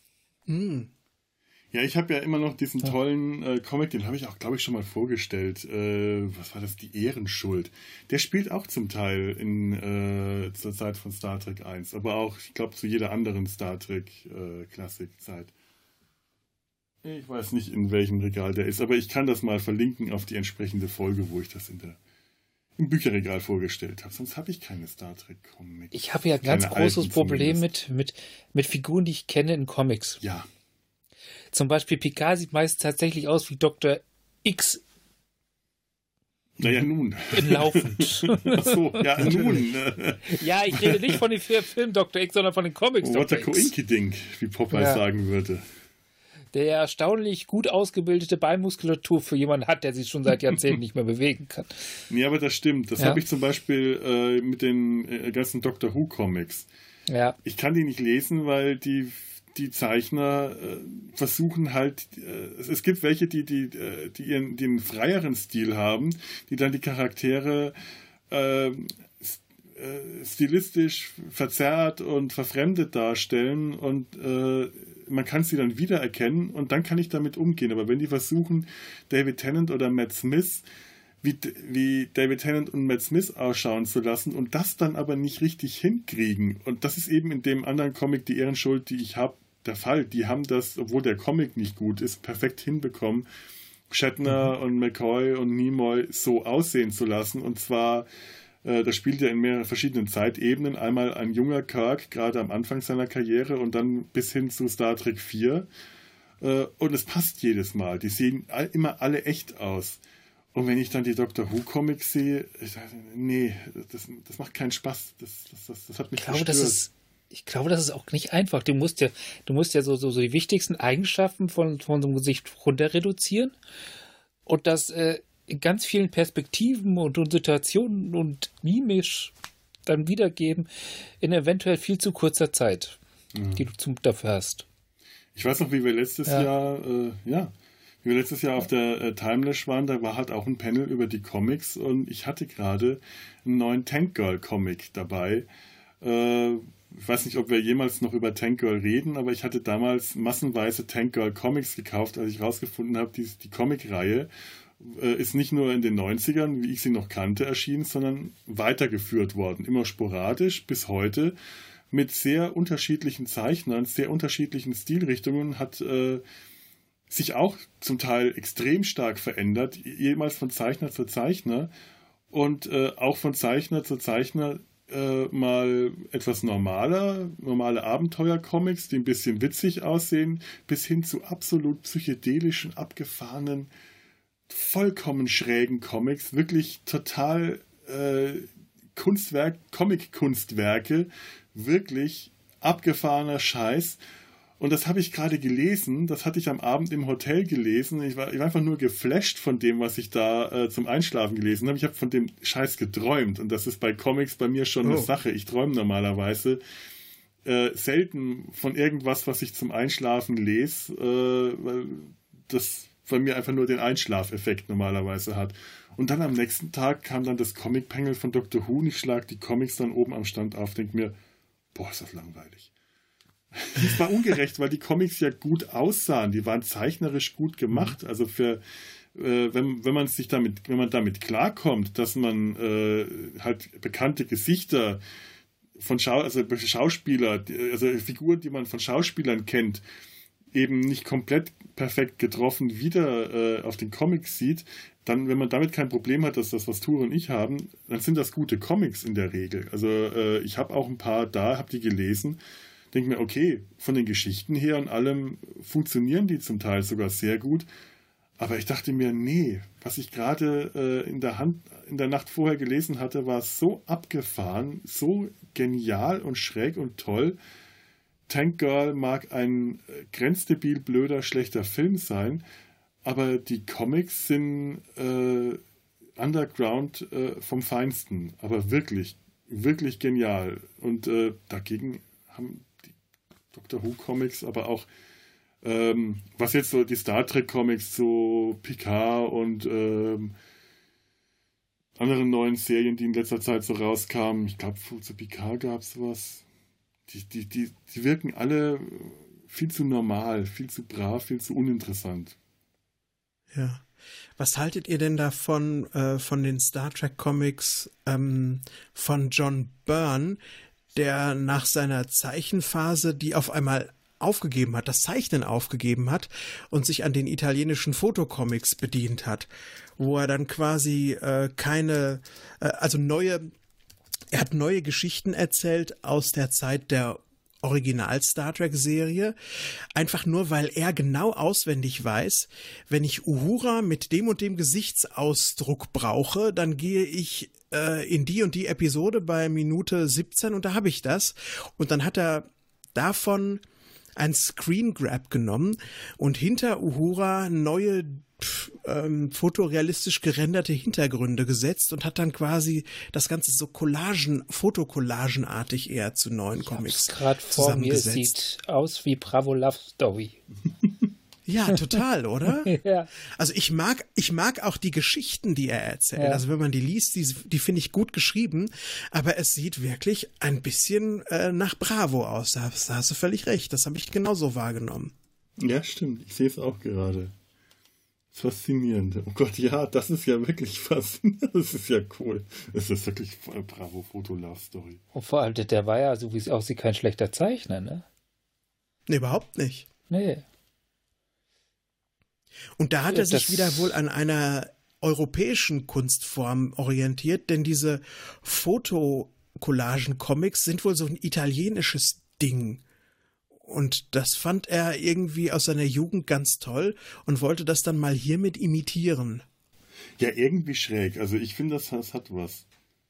Ja, ich habe ja immer noch diesen tollen Comic, den habe ich auch, glaube ich, schon mal vorgestellt. Was war das? Die Ehrenschuld. Der spielt auch zum Teil zur Zeit von Star Trek 1, aber auch, ich glaube, zu jeder anderen Star Trek Klassikzeit. Ich weiß nicht, in welchem Regal der ist, aber ich kann das mal verlinken auf die entsprechende Folge, wo ich das im Bücherregal vorgestellt habe. Sonst habe ich keine Star Trek Comics. Ich habe ja ein ganz großes Problem mit Figuren, die ich kenne in Comics. Ja. Zum Beispiel Picard sieht meist tatsächlich aus wie Dr. X. Naja, nun. In laufend. Ach so, ja, nun. Ja, ich rede nicht von dem Film Dr. X, sondern von den Comics Dr. Koinki-Ding, wie Popeye sagen würde. Der erstaunlich gut ausgebildete Beinmuskulatur für jemanden hat, der sich schon seit Jahrzehnten nicht mehr bewegen kann. Nee, aber das stimmt. Das habe ich zum Beispiel mit den ganzen Doctor Who Comics. Ja. Ich kann die nicht lesen, weil die Zeichner versuchen halt, es gibt welche, die den freieren Stil haben, die dann die Charaktere stilistisch verzerrt und verfremdet darstellen und man kann sie dann wiedererkennen und dann kann ich damit umgehen. Aber wenn die versuchen, David Tennant oder Matt Smith wie David Tennant und Matt Smith ausschauen zu lassen und das dann aber nicht richtig hinkriegen, und das ist eben in dem anderen Comic, die Ehrenschuld, die ich habe, der Fall. Die haben das, obwohl der Comic nicht gut ist, perfekt hinbekommen, Shatner und McCoy und Nimoy so aussehen zu lassen, und zwar das spielt ja in mehreren verschiedenen Zeitebenen. Einmal ein junger Kirk, gerade am Anfang seiner Karriere, und dann bis hin zu Star Trek 4. Und es passt jedes Mal. Die sehen immer alle echt aus. Und wenn ich dann die Doctor Who Comics sehe, ich sage, nee, das macht keinen Spaß. Das hat mich verstört. Ich glaube, das ist auch nicht einfach. Du musst ja so die wichtigsten Eigenschaften von so einem Gesicht runter reduzieren. Und das in ganz vielen Perspektiven und Situationen und mimisch dann wiedergeben in eventuell viel zu kurzer Zeit, die du dafür hast. Ich weiß noch, wie wir letztes Jahr auf der Timelash waren, da war halt auch ein Panel über die Comics und ich hatte gerade einen neuen Tank Girl Comic dabei. Ich weiß nicht, ob wir jemals noch über Tank Girl reden, aber ich hatte damals massenweise Tank Girl Comics gekauft, als ich rausgefunden habe, die Comic-Reihe ist nicht nur in den 90ern, wie ich sie noch kannte, erschienen, sondern weitergeführt worden. Immer sporadisch bis heute mit sehr unterschiedlichen Zeichnern, sehr unterschiedlichen Stilrichtungen, hat sich auch zum Teil extrem stark verändert, jemals von Zeichner zu Zeichner und auch von Zeichner zu Zeichner mal etwas normale Abenteuer-Comics, die ein bisschen witzig aussehen, bis hin zu absolut psychedelischen, abgefahrenen, vollkommen schrägen Comics, wirklich total Comic-Kunstwerke, wirklich abgefahrener Scheiß. Und das habe ich gerade gelesen, das hatte ich am Abend im Hotel gelesen. Ich war einfach nur geflasht von dem, was ich da zum Einschlafen gelesen habe. Ich habe von dem Scheiß geträumt und das ist bei Comics bei mir schon eine Sache. Ich träume normalerweise selten von irgendwas, was ich zum Einschlafen lese, weil das bei mir einfach nur den Einschlafeffekt normalerweise hat. Und dann am nächsten Tag kam dann das Comic-Panel von Dr. Who und ich schlage die Comics dann oben am Stand auf, denke mir, boah, ist das langweilig. Es war ungerecht, weil die Comics ja gut aussahen, die waren zeichnerisch gut gemacht, also für wenn man damit klarkommt, dass man halt bekannte Gesichter von Schauspieler, also Figuren, die man von Schauspielern kennt, eben nicht komplett perfekt getroffen wieder auf den Comics sieht, dann, wenn man damit kein Problem hat, dass das, was Ture und ich haben, dann sind das gute Comics in der Regel. Also ich habe auch ein paar da, habe die gelesen, denke mir, okay, von den Geschichten her und allem funktionieren die zum Teil sogar sehr gut. Aber ich dachte mir, nee, was ich gerade in der Nacht vorher gelesen hatte, war so abgefahren, so genial und schräg und toll. Tank Girl mag ein grenzdebil blöder, schlechter Film sein, aber die Comics sind Underground vom Feinsten. Aber wirklich, wirklich genial. Und dagegen haben die Doctor Who Comics, aber auch was jetzt so die Star Trek Comics, so Picard und anderen neuen Serien, die in letzter Zeit so rauskamen, ich glaube, zu Picard gab es was, die wirken alle viel zu normal, viel zu brav, viel zu uninteressant. Ja. Was haltet ihr denn davon, von den Star Trek Comics von John Byrne, der nach seiner Zeichenphase, die auf einmal aufgegeben hat, das Zeichnen aufgegeben hat und sich an den italienischen Fotocomics bedient hat, wo er dann quasi er hat neue Geschichten erzählt aus der Zeit der Original-Star Trek-Serie, einfach nur, weil er genau auswendig weiß, wenn ich Uhura mit dem und dem Gesichtsausdruck brauche, dann gehe ich in die und die Episode bei Minute 17 und da habe ich das. Und dann hat er davon ein Screen Grab genommen und hinter Uhura neue fotorealistisch gerenderte Hintergründe gesetzt und hat dann quasi das Ganze so fotokollagenartig eher zu neuen Comics gerade vor mir, es sieht aus wie Bravo Love Story. Ja, total, oder? Ja. Also ich mag auch die Geschichten, die er erzählt. Ja. Also wenn man die liest, die finde ich gut geschrieben, aber es sieht wirklich ein bisschen nach Bravo aus. Da hast du völlig recht, das habe ich genauso wahrgenommen. Ja, stimmt, ich sehe es auch gerade. Faszinierend. Oh Gott, ja, das ist ja wirklich faszinierend. Das ist ja cool. Das ist wirklich voll Bravo Foto Love Story. Und vor allem, der war ja, so wie es aussieht, kein schlechter Zeichner, ne? Nee, überhaupt nicht. Nee. Und da hat er sich wieder wohl an einer europäischen Kunstform orientiert, denn diese Fotokollagen-Comics sind wohl so ein italienisches Ding. Und das fand er irgendwie aus seiner Jugend ganz toll und wollte das dann mal hiermit imitieren. Ja, irgendwie schräg. Also ich finde, das hat was.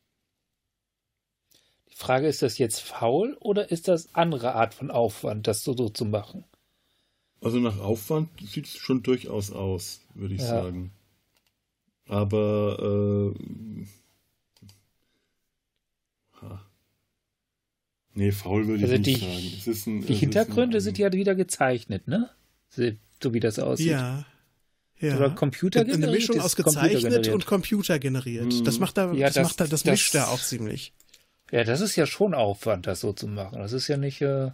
Die Frage, ist das jetzt faul oder ist das andere Art von Aufwand, das so zu machen? Also nach Aufwand sieht es schon durchaus aus, würde ich sagen. Aber nee, faul würde ich nicht sagen. Die Hintergründe sind ja wieder gezeichnet, ne? So wie das aussieht. Ja. Oder computergeneriert. Eine Mischung aus gezeichnet und computergeneriert. Das macht er, das mischt er auch ziemlich. Ja, das ist ja schon Aufwand, das so zu machen. Das ist ja nicht. Und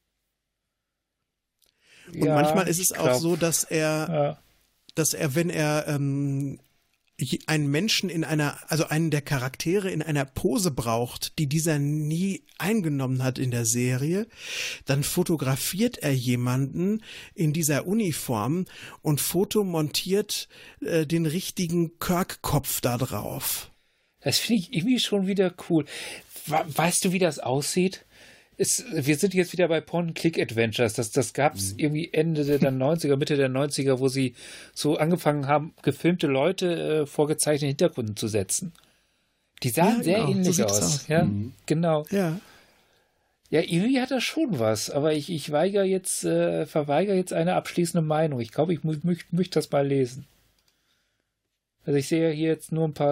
manchmal ist es auch so, dass er, wenn er einen Menschen einen der Charaktere in einer Pose braucht, die dieser nie eingenommen hat in der Serie, dann fotografiert er jemanden in dieser Uniform und fotomontiert den richtigen Kirk-Kopf da drauf. Das finde ich irgendwie schon wieder cool. Weißt du, wie das aussieht? Wir sind jetzt wieder bei Point-and-Click-Adventures. Das gab es irgendwie Ende der 90er, Mitte der 90er, wo sie so angefangen haben, gefilmte Leute vorgezeichnete Hintergründe zu setzen. Die sahen sehr ähnlich so aus. Ja, genau. Ja. Ja, irgendwie hat das schon was, aber ich verweigere jetzt eine abschließende Meinung. Ich glaube, ich möchte das mal lesen. Also ich sehe hier jetzt nur ein paar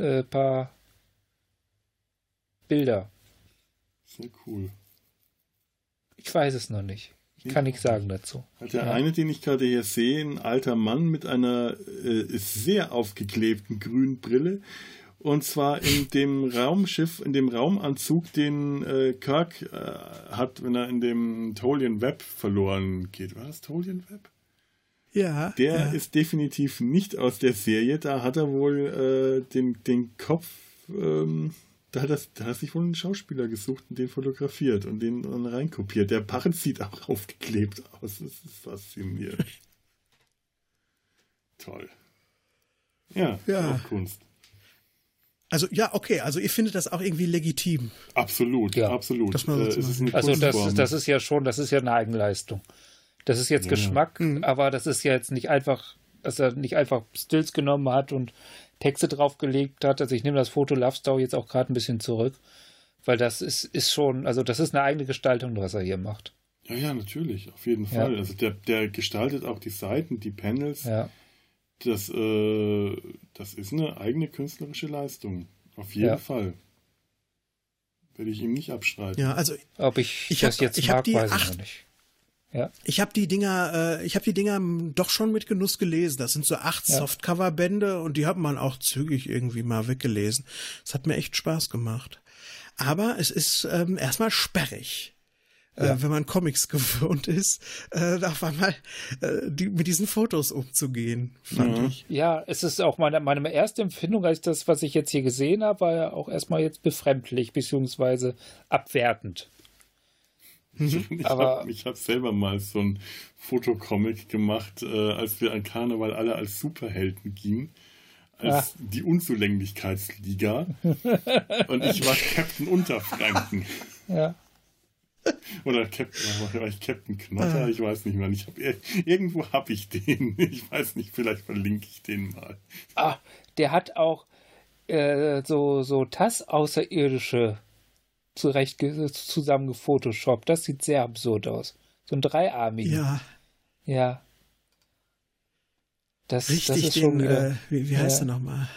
Bilder. Sehr cool. Ich weiß es noch nicht. Ich kann nichts sagen dazu. Der eine, den ich gerade hier sehe, ein alter Mann mit einer sehr aufgeklebten grünen Brille. Und zwar in dem Raumschiff, in dem Raumanzug, den Kirk hat, wenn er in dem Tolian Web verloren geht. War das Tolian Web? Ja. Der ist definitiv nicht aus der Serie. Da hat er wohl den Kopf, da hat er sich wohl einen Schauspieler gesucht und den fotografiert und den dann reinkopiert. Der Barren sieht auch aufgeklebt aus. Das ist faszinierend. Toll. Ja, auch Kunst. Also, ja, okay, also ihr findet das auch irgendwie legitim. Absolut, absolut. Das ist das ist ja schon, das ist ja eine Eigenleistung. Das ist jetzt Geschmack, aber das ist ja jetzt nicht einfach, dass er nicht einfach Stills genommen hat und Texte draufgelegt hat. Also ich nehme das Foto Love Story jetzt auch gerade ein bisschen zurück, weil das ist schon, also das ist eine eigene Gestaltung, was er hier macht. Ja, natürlich, auf jeden Fall. Also der gestaltet auch die Seiten, die Panels. Ja. Das ist eine eigene künstlerische Leistung. Auf jeden Fall. Werde ich ihm nicht abstreiten. Ja, also ob ich das jetzt mag, weiß ich noch nicht. Ja. Ich habe die Dinger doch schon mit Genuss gelesen. Das sind so 8 Softcover-Bände und die hat man auch zügig irgendwie mal weggelesen. Es hat mir echt Spaß gemacht. Aber es ist erstmal sperrig. Wenn man Comics gewohnt ist, auf einmal mit diesen Fotos umzugehen, fand ich. Ja, es ist auch meine erste Empfindung, als das, was ich jetzt hier gesehen habe, war ja auch erstmal jetzt befremdlich, beziehungsweise abwertend. Ich habe selber mal so ein Fotocomic gemacht, als wir an Karneval alle als Superhelden gingen. Als die Unzulänglichkeitsliga. Und ich war Captain Unterfranken. Ja. Oder Captain Knotter, ich weiß nicht mehr. Irgendwo habe ich den. Ich weiß nicht, vielleicht verlinke ich den mal. Der hat auch so TAS-Außerirdische zusammen gefotoshoppt. Das sieht sehr absurd aus. So ein dreiarmigen. Ja. Ja. Richtig, das ist schon wieder, wie heißt der nochmal?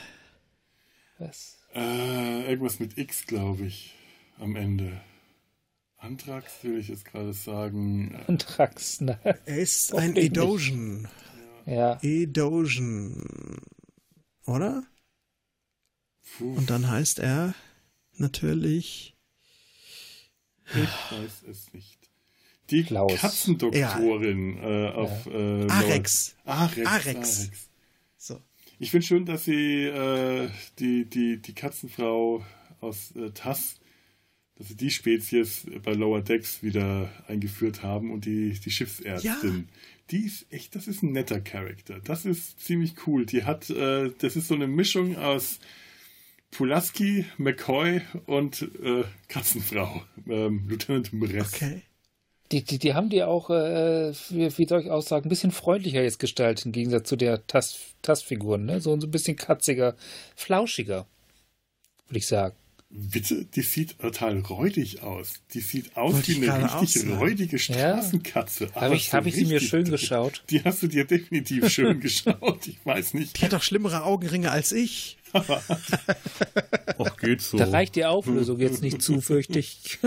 Irgendwas mit X, glaube ich, am Ende. Anthrax will ich jetzt gerade sagen. Anthrax, ne? Er ist ein Edosion. Ja. Edosion. Oder? Und dann heißt er natürlich... Ich weiß es nicht. Die Katzendoktorin auf Arex. Arex. So. Ich finde schön, dass sie die Katzenfrau aus TAS, dass sie die Spezies bei Lower Decks wieder eingeführt haben und die Schiffsärztin. Ja. Die ist echt, das ist ein netter Charakter. Das ist ziemlich cool. Die hat, das ist so eine Mischung aus Pulaski, McCoy und Katzenfrau, Lieutenant Mress. Okay. Die haben die auch, wie soll ich aussagen, ein bisschen freundlicher jetzt gestaltet, im Gegensatz zu der TAS-Figuren, ne? So ein bisschen katziger, flauschiger, würde ich sagen. Bitte, die sieht total räudig aus. Die sieht aus wie eine richtig räudige Straßenkatze. Ja. Habe ich sie mir schön geschaut? Die hast du dir definitiv schön geschaut. Ich weiß nicht. Die hat doch schlimmere Augenringe als ich. Ach, geht so. Da reicht die Auflösung jetzt nicht zu, fürchte ich.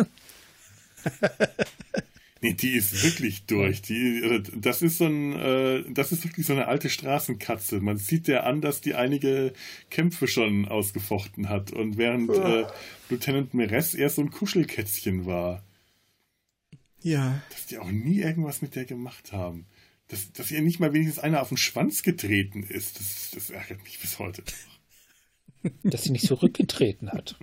Nee, die ist wirklich durch. Das ist wirklich so eine alte Straßenkatze. Man sieht der an, dass die einige Kämpfe schon ausgefochten hat. Und während Lieutenant Mress eher so ein Kuschelkätzchen war. Ja. Dass die auch nie irgendwas mit der gemacht haben. Dass ihr nicht mal wenigstens einer auf den Schwanz getreten ist. Das ärgert mich bis heute. Dass sie nicht zurückgetreten hat.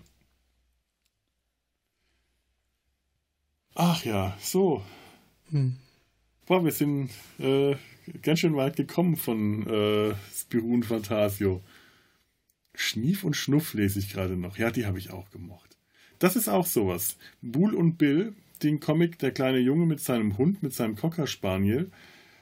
Ach ja, so. Boah, wir sind ganz schön weit gekommen von Spirun Fantasio. Schnief und Schnuff lese ich gerade noch. Ja, die habe ich auch gemocht. Das ist auch sowas. Bull und Bill, den Comic Der kleine Junge mit seinem Hund, mit seinem Cocker Spaniel.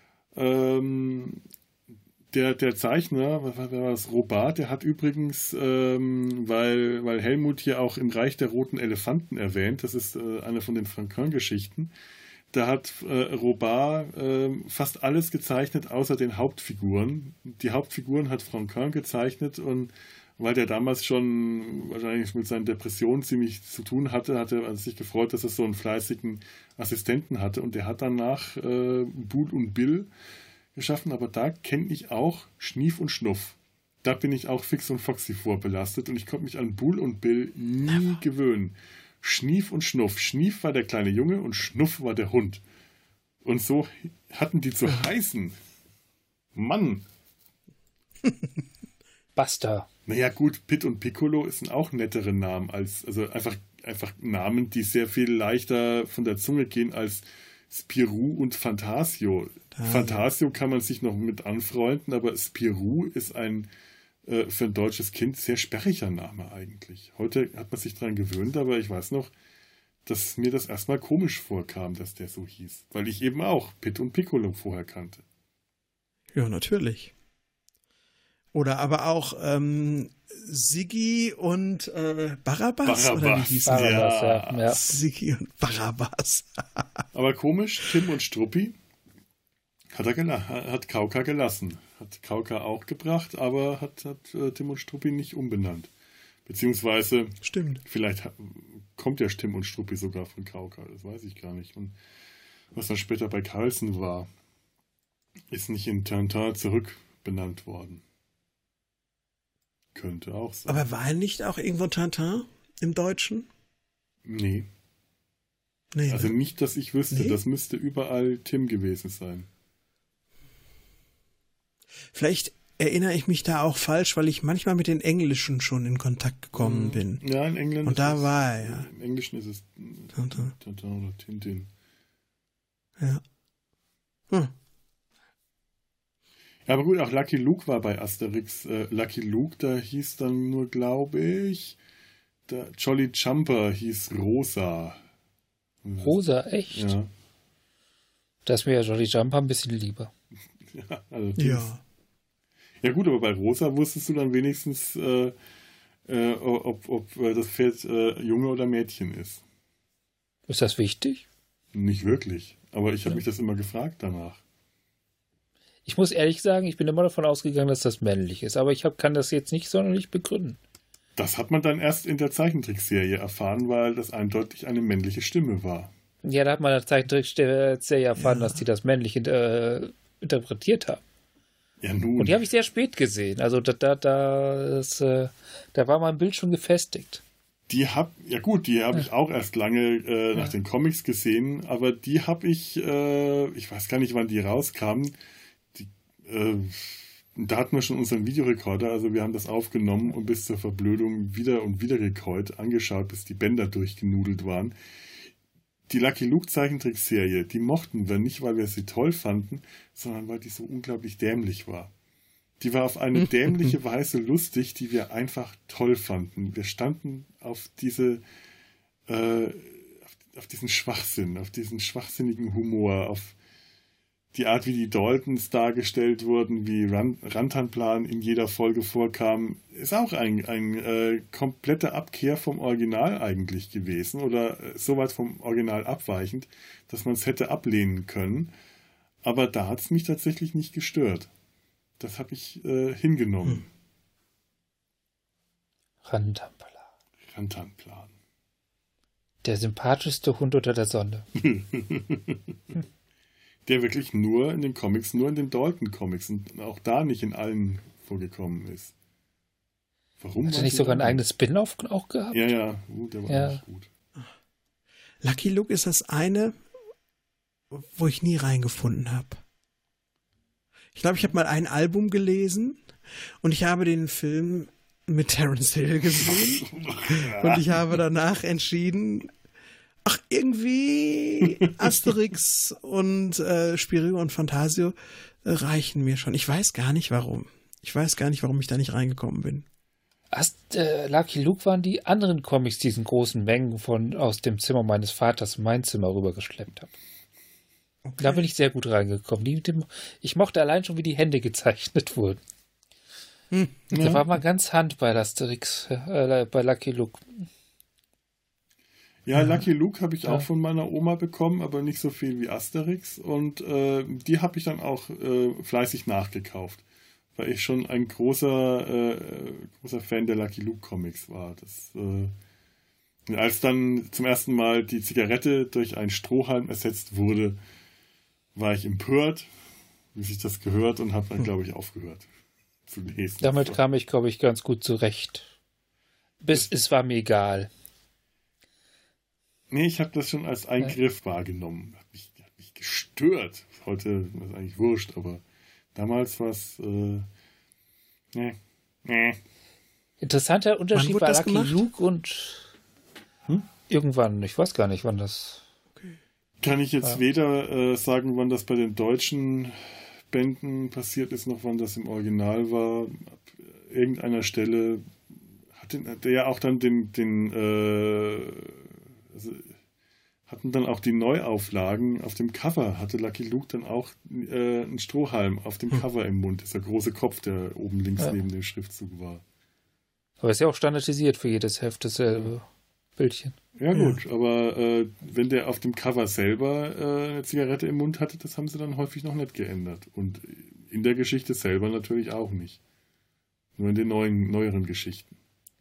Der Zeichner, was war das, Robart, der hat übrigens, weil Helmut hier auch im Reich der roten Elefanten erwähnt, das ist eine von den Franquin-Geschichten, da hat Robart fast alles gezeichnet, außer den Hauptfiguren. Die Hauptfiguren hat Franquin gezeichnet und weil der damals schon wahrscheinlich mit seinen Depressionen ziemlich zu tun hatte, hat er sich gefreut, dass er so einen fleißigen Assistenten hatte. Und der hat danach Bull und Bill geschaffen. Aber da kenne ich auch Schnief und Schnuff. Da bin ich auch fix und foxy vorbelastet. Und ich konnte mich an Bull und Bill nie gewöhnen. Schnief und Schnuff. Schnief war der kleine Junge und Schnuff war der Hund. Und so hatten die zu heißen. Mann! Buster. Naja gut, Pit und Piccolo sind auch nettere Namen also einfach Namen, die sehr viel leichter von der Zunge gehen als Spirou und Fantasio. Fantasio kann man sich noch mit anfreunden, aber Spirou ist für ein deutsches Kind sehr sperriger Name eigentlich. Heute hat man sich daran gewöhnt, aber ich weiß noch, dass mir das erstmal komisch vorkam, dass der so hieß. Weil ich eben auch Pit und Piccolo vorher kannte. Ja, natürlich. Oder aber auch Siggi und Barabbas? Oder wie hieß Barabbas, ja. Siggi und Barabbas. Aber komisch, Tim und Struppi hat Kauka gelassen. Hat Kauka auch gebracht, aber hat Tim und Struppi nicht umbenannt. Beziehungsweise, stimmt. Vielleicht kommt ja Tim und Struppi sogar von Kauka, das weiß ich gar nicht. Und was dann später bei Carlsen war, ist nicht in Tintin zurückbenannt worden. Könnte auch sein. Aber war nicht auch irgendwo Tintin im Deutschen? Nee. Nee, also nicht, dass ich wüsste. Nee? Das müsste überall Tim gewesen sein. Vielleicht erinnere ich mich da auch falsch, weil ich manchmal mit den Englischen schon in Kontakt gekommen bin. Ja, in England. Und da war er, ja. Im Englischen ist es Tintin oder Tintin. Ja. Ja, aber gut, auch Lucky Luke war bei Asterix. Lucky Luke, da hieß dann nur, glaube ich, der Jolly Jumper hieß Rosa. Rosa, echt? Ja. Da ist mir ja Jolly Jumper ein bisschen lieber. Ja, also Ja. Ja gut, aber bei Rosa wusstest du dann wenigstens, ob das Pferd Junge oder Mädchen ist. Ist das wichtig? Nicht wirklich, aber ich habe mich das immer gefragt danach. Ich muss ehrlich sagen, ich bin immer davon ausgegangen, dass das männlich ist, aber kann das jetzt nicht sonderlich begründen. Das hat man dann erst in der Zeichentrickserie erfahren, weil das eindeutig eine männliche Stimme war. Ja, da hat man in der Zeichentrickserie erfahren, dass die das männlich interpretiert haben. Ja, nun. Und die habe ich sehr spät gesehen. Also da war mein Bild schon gefestigt. Die habe ich auch erst lange nach den Comics gesehen, aber die habe ich weiß gar nicht, wann die rauskamen. Da hatten wir schon unseren Videorekorder, also wir haben das aufgenommen und bis zur Verblödung wieder und wieder gekäut, angeschaut, bis die Bänder durchgenudelt waren. Die Lucky Luke Zeichentrickserie, die mochten wir nicht, weil wir sie toll fanden, sondern weil die so unglaublich dämlich war. Die war auf eine dämliche Weise lustig, die wir einfach toll fanden. Wir standen auf diesen Schwachsinn, auf diesen schwachsinnigen Humor, auf die Art, wie die Daltons dargestellt wurden, wie Rantanplan in jeder Folge vorkam, ist auch ein komplette Abkehr vom Original eigentlich gewesen oder so weit vom Original abweichend, dass man es hätte ablehnen können. Aber da hat es mich tatsächlich nicht gestört. Das habe ich hingenommen. Rantanplan. Der sympathischste Hund unter der Sonne. Der wirklich nur in den Comics, nur in den Dalton-Comics und auch da nicht in allen vorgekommen ist. Warum? Hat er nicht sogar ein eigenes Spin-off auch gehabt? Ja, der war auch gut. Lucky Luke ist das eine, wo ich nie reingefunden habe. Ich glaube, ich habe mal ein Album gelesen und ich habe den Film mit Terence Hill gesehen und ich habe danach entschieden, irgendwie Asterix und Spirou und Fantasio reichen mir schon. Ich weiß gar nicht, warum. Ich da nicht reingekommen bin. Lucky Luke waren die anderen Comics, die diesen großen Mengen aus dem Zimmer meines Vaters in mein Zimmer rübergeschleppt habe. Okay. Da bin ich sehr gut reingekommen. Ich mochte allein schon, wie die Hände gezeichnet wurden. Da war mal ganz Hand bei Asterix, bei Lucky Luke. Ja, Lucky Luke habe ich auch von meiner Oma bekommen, aber nicht so viel wie Asterix. Und die habe ich dann auch fleißig nachgekauft. weil ich schon ein großer Fan der Lucky Luke Comics war. Und als dann zum ersten Mal die Zigarette durch einen Strohhalm ersetzt wurde, war ich empört, wie sich das gehört, und habe dann, glaube ich, aufgehört zu lesen. Damit kam ich, glaube ich, ganz gut zurecht. Es war mir egal. Nee, ich habe das schon als Eingriff wahrgenommen. Hat mich gestört. Heute ist es eigentlich wurscht, aber damals war es Interessanter Unterschied bei Lucky Luke und irgendwann, ich weiß gar nicht, wann das... Kann ich jetzt weder sagen, wann das bei den deutschen Bänden passiert ist, noch wann das im Original war. Ab irgendeiner Stelle hat der ja auch dann hatten dann auch die Neuauflagen auf dem Cover, hatte Lucky Luke dann auch einen Strohhalm auf dem Cover im Mund. Das ist der große Kopf, der oben links neben dem Schriftzug war. Aber ist ja auch standardisiert für jedes Heft dasselbe Bildchen. Ja gut, aber wenn der auf dem Cover selber eine Zigarette im Mund hatte, das haben sie dann häufig noch nicht geändert. Und in der Geschichte selber natürlich auch nicht. Nur in den neueren Geschichten.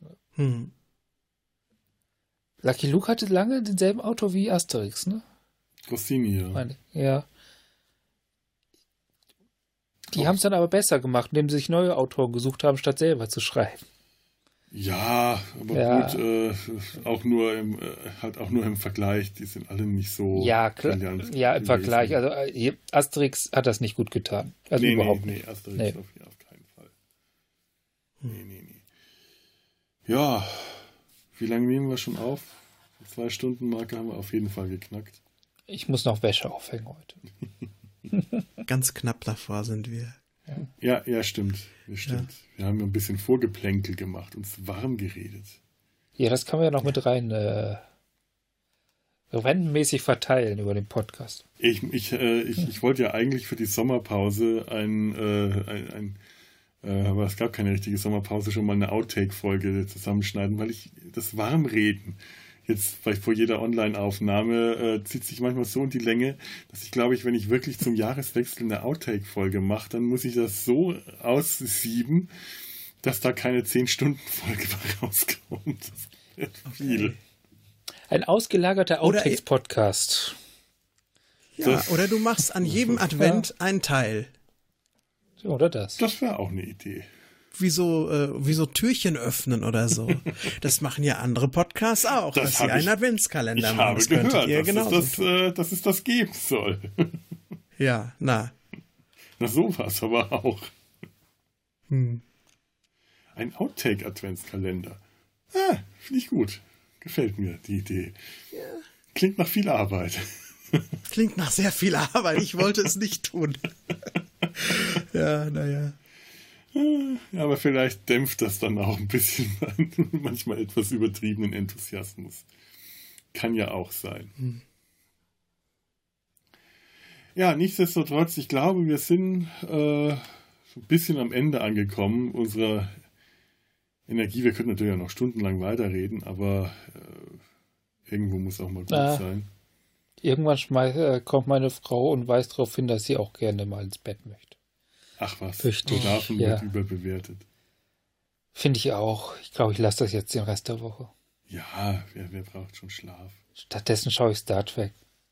Lucky Luke hatte lange denselben Autor wie Asterix, ne? Goscinny, ja. Ja. Die haben es dann aber besser gemacht, indem sie sich neue Autoren gesucht haben, statt selber zu schreiben. Ja, aber gut, auch nur im Vergleich, die sind alle nicht so... Ja, klar. Ja, im Vergleich. Also Asterix hat das nicht gut getan. Also überhaupt nicht. Asterix auf keinen Fall. Nee. Ja, wie lange nehmen wir schon auf? Die 2-Stunden-Marke haben wir auf jeden Fall geknackt. Ich muss noch Wäsche aufhängen heute. Ganz knapp davor sind wir. Ja, stimmt. Ja. Wir haben ein bisschen Vorgeplänkel gemacht, uns warm geredet. Ja, das kann man ja noch mit rein rentenmäßig verteilen über den Podcast. Ich wollte ja eigentlich für die Sommerpause aber es gab keine richtige Sommerpause, schon mal eine Outtake-Folge zusammenschneiden, weil ich das Warmreden jetzt vor jeder Online-Aufnahme zieht sich manchmal so in die Länge, dass ich glaube, wenn ich wirklich zum Jahreswechsel eine Outtake-Folge mache, dann muss ich das so aussieben, dass da keine 10-Stunden-Folge rauskommt. Das ist viel. Ein ausgelagerter Outtakes-Podcast. Ja, oder du machst an jedem Advent einen Teil. Oder das. Das wäre auch eine Idee. Wie so Türchen öffnen oder so. Das machen ja andere Podcasts auch, dass sie einen Adventskalender machen. Ich habe gehört, dass es das geben soll. Ja, na. Na, sowas aber auch. Ein Outtake-Adventskalender. Finde ich gut. Gefällt mir die Idee. Ja. Klingt nach viel Arbeit. Klingt nach sehr viel Arbeit. Ich wollte es nicht tun. Ja, naja. Ja, aber vielleicht dämpft das dann auch ein bisschen manchmal etwas übertriebenen Enthusiasmus. Kann ja auch sein. Ja, nichtsdestotrotz, ich glaube, wir sind ein bisschen am Ende angekommen unserer Energie. Wir könnten natürlich auch noch stundenlang weiterreden, aber irgendwo muss auch mal gut sein. Irgendwann kommt meine Frau und weist darauf hin, dass sie auch gerne mal ins Bett möchte. Ach was, Schlafen wird überbewertet. Finde ich auch. Ich glaube, ich lasse das jetzt den Rest der Woche. Ja, wer braucht schon Schlaf? Stattdessen schaue ich Star Trek.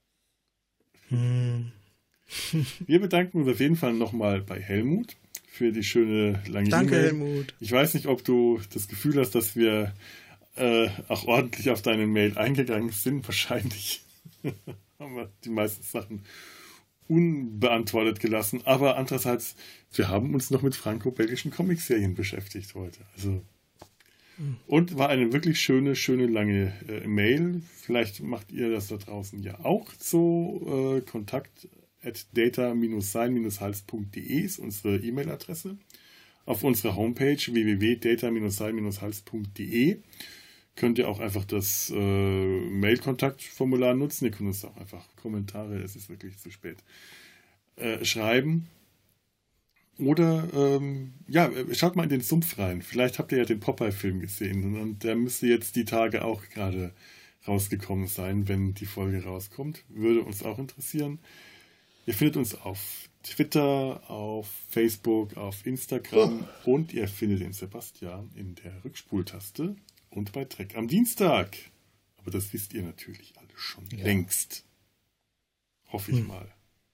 Wir bedanken uns auf jeden Fall nochmal bei Helmut für die schöne lange Danke, E-Mail. Helmut. Ich weiß nicht, ob du das Gefühl hast, dass wir auch ordentlich auf deine Mail eingegangen sind. Wahrscheinlich haben wir die meisten Sachen unbeantwortet gelassen. Aber andererseits, wir haben uns noch mit franco-belgischen Comicserien beschäftigt heute. Und war eine wirklich schöne lange Mail. Vielleicht macht ihr das da draußen ja auch so. kontakt@data-sein-hals.de ist unsere E-Mail-Adresse. Auf unserer Homepage www.data-sein-hals.de könnt ihr auch einfach das Mail-Kontaktformular nutzen. Ihr könnt uns auch einfach Kommentare, es ist wirklich zu spät, schreiben. Oder, schaut mal in den Sumpf rein. Vielleicht habt ihr ja den Popeye-Film gesehen und der müsste jetzt die Tage auch gerade rausgekommen sein, wenn die Folge rauskommt. Würde uns auch interessieren. Ihr findet uns auf Twitter, auf Facebook, auf Instagram und ihr findet den Sebastian in der Rückspultaste und bei Trek am Dienstag. Aber das wisst ihr natürlich alle schon längst. Hoffe ich mal.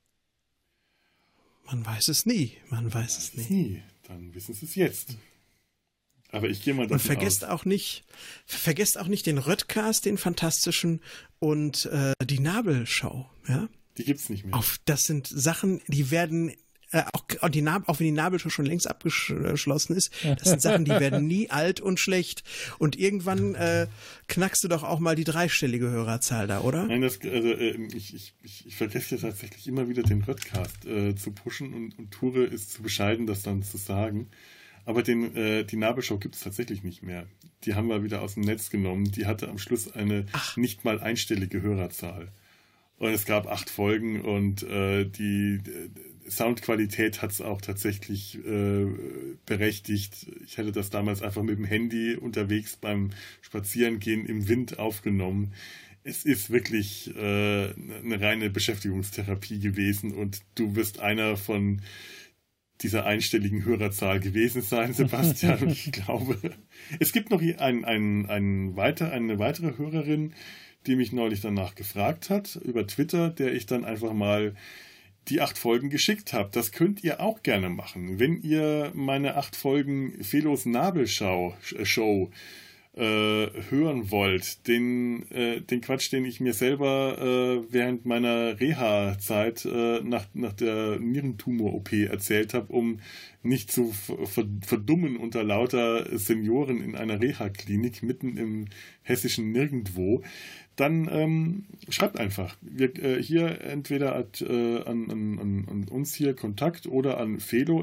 Man weiß es nie. Man weiß es nie. Dann wissen sie es jetzt. Aber ich gehe mal davon aus. Und vergesst auch nicht den Röttcast, den fantastischen, und die Nabelschau. Ja? Die gibt's nicht mehr. Das sind Sachen, die werden auch wenn die Nabelschau schon längst abgeschlossen ist, das sind Sachen, die werden nie alt und schlecht. Und irgendwann knackst du doch auch mal die dreistellige Hörerzahl da, oder? Nein, ich vergesse ja tatsächlich immer wieder den Röttcast zu pushen und Ture ist zu bescheiden, das dann zu sagen. Aber die Nabelschau gibt es tatsächlich nicht mehr. Die haben wir wieder aus dem Netz genommen. Die hatte am Schluss eine nicht mal einstellige Hörerzahl. Und es gab 8 Folgen und die Soundqualität hat es auch tatsächlich berechtigt. Ich hätte das damals einfach mit dem Handy unterwegs beim Spazierengehen im Wind aufgenommen. Es ist wirklich eine reine Beschäftigungstherapie gewesen und du wirst einer von dieser einstelligen Hörerzahl gewesen sein, Sebastian. Und ich glaube, es gibt noch eine weitere Hörerin, die mich neulich danach gefragt hat über Twitter, der ich dann einfach mal die 8 Folgen geschickt habe. Das könnt ihr auch gerne machen. Wenn ihr meine 8 Folgen Felos Nabelschau Show hören wollt, den Quatsch, den ich mir selber während meiner Reha-Zeit nach der Nierentumor-OP erzählt habe, um nicht zu verdummen unter lauter Senioren in einer Reha-Klinik mitten im hessischen Nirgendwo, dann schreibt einfach. Hier entweder an uns hier Kontakt oder an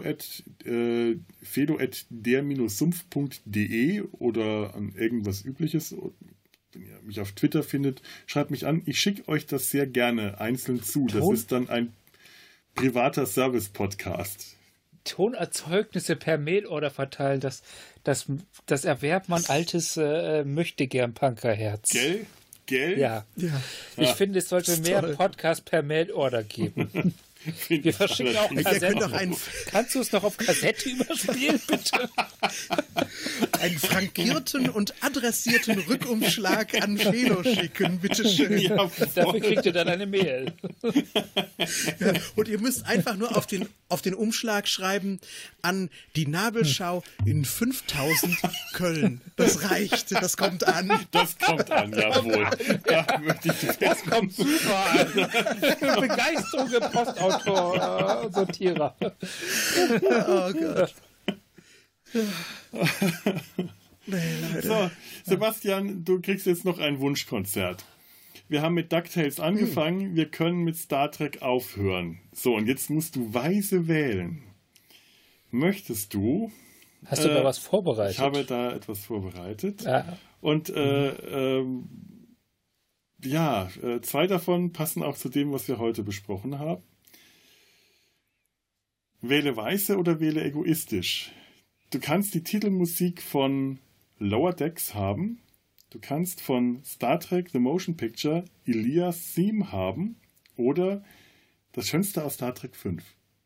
fedo@der-sumpf.de oder an irgendwas Übliches. Wenn ihr mich auf Twitter findet, schreibt mich an. Ich schicke euch das sehr gerne einzeln zu. Das ist dann ein privater Service-Podcast. Tonerzeugnisse per Mailorder verteilen, das erwerbt man altes Möchtegern-Punkerherz. Gell? Ja. Ich finde, es sollte mehr Podcasts per Mailorder geben. Wir verschicken auch Kassetten. Kannst du es noch auf Kassette überspielen, bitte? Einen frankierten und adressierten Rückumschlag an Felo schicken, bitteschön. Ja, dafür kriegt ihr dann eine Mail. Ja, und ihr müsst einfach nur auf den Umschlag schreiben an die Nabelschau in 5000 Köln. Das reicht, das kommt an. Das kommt an, jawohl. Das kommt super an. Begeisterung im Postautor und Sortierer. Oh Gott. Nee, so, Sebastian, du kriegst jetzt noch ein Wunschkonzert. Wir haben mit DuckTales angefangen, wir können mit Star Trek aufhören. So, und jetzt musst du weise wählen. Möchtest du... Hast du da was vorbereitet? Ich habe da etwas vorbereitet. Ja. Und 2 davon passen auch zu dem, was wir heute besprochen haben. Wähle weise oder wähle egoistisch. Du kannst die Titelmusik von Lower Decks haben. Du kannst von Star Trek The Motion Picture Elias Theme haben. Oder das Schönste aus Star Trek 5.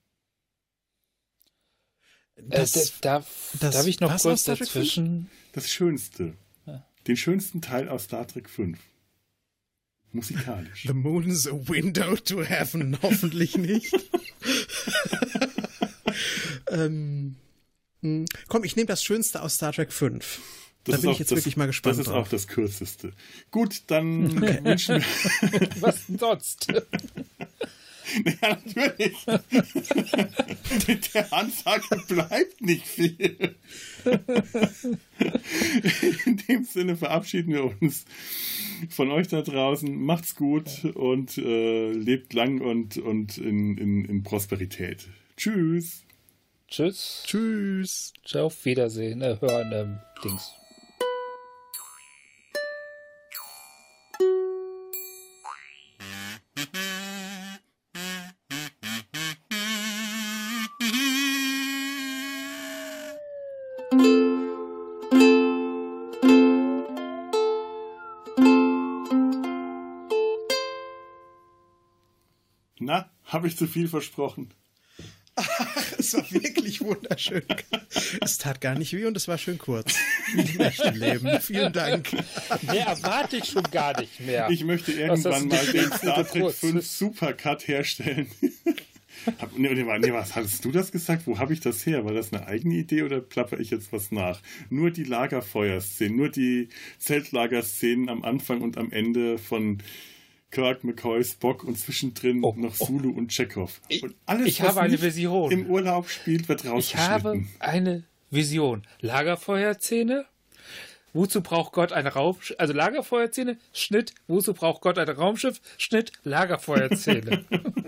Darf ich noch kurz dazwischen? Das Schönste. Ja. Den schönsten Teil aus Star Trek 5. Musikalisch. The moon's a window to heaven. Hoffentlich nicht. Komm, ich nehme das Schönste aus Star Trek 5. Da bin ich jetzt wirklich mal gespannt drauf. Das ist drauf. auch das Kürzeste. Gut, dann wünschen wir... Was denn sonst? Ja, natürlich. Mit der Ansage bleibt nicht viel. In dem Sinne verabschieden wir uns von euch da draußen. Macht's gut und lebt lang und in Prosperität. Tschüss. Tschüss. Tschüss. Ciao, auf Wiedersehen. Hören, Dings. Na, habe ich zu viel versprochen? Es war wirklich wunderschön. Es tat gar nicht weh und es war schön kurz. Wie im echten Leben. Vielen Dank. Mehr erwarte ich schon gar nicht mehr. Ich möchte irgendwann mal den Star Trek 5 Supercut herstellen. Was hattest du das gesagt? Wo habe ich das her? War das eine eigene Idee oder plapper ich jetzt was nach? Nur die Lagerfeuerszenen, nur die Zeltlagerszenen am Anfang und am Ende von Kirk, McCoy, Spock und zwischendrin noch Sulu und Chekhov. Und alles, ich habe eine Vision. Im Urlaub spielt, wird rausgeschnitten. Ich habe eine Vision. Lagerfeuerszene. Wozu braucht Gott ein Raumschiff? Also Lagerfeuerszene, Schnitt. Wozu braucht Gott ein Raumschiff? Schnitt, Lagerfeuerszene.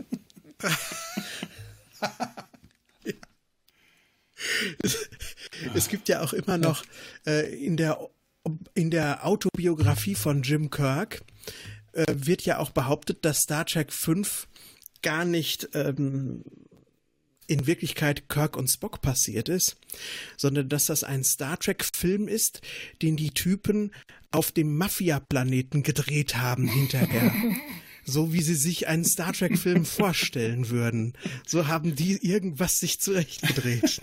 Es gibt ja auch immer noch in der Autobiografie von Jim Kirk wird ja auch behauptet, dass Star Trek 5 gar nicht in Wirklichkeit Kirk und Spock passiert ist, sondern dass das ein Star Trek-Film ist, den die Typen auf dem Mafia-Planeten gedreht haben hinterher. So wie sie sich einen Star Trek-Film vorstellen würden. So haben die irgendwas sich zurechtgedreht.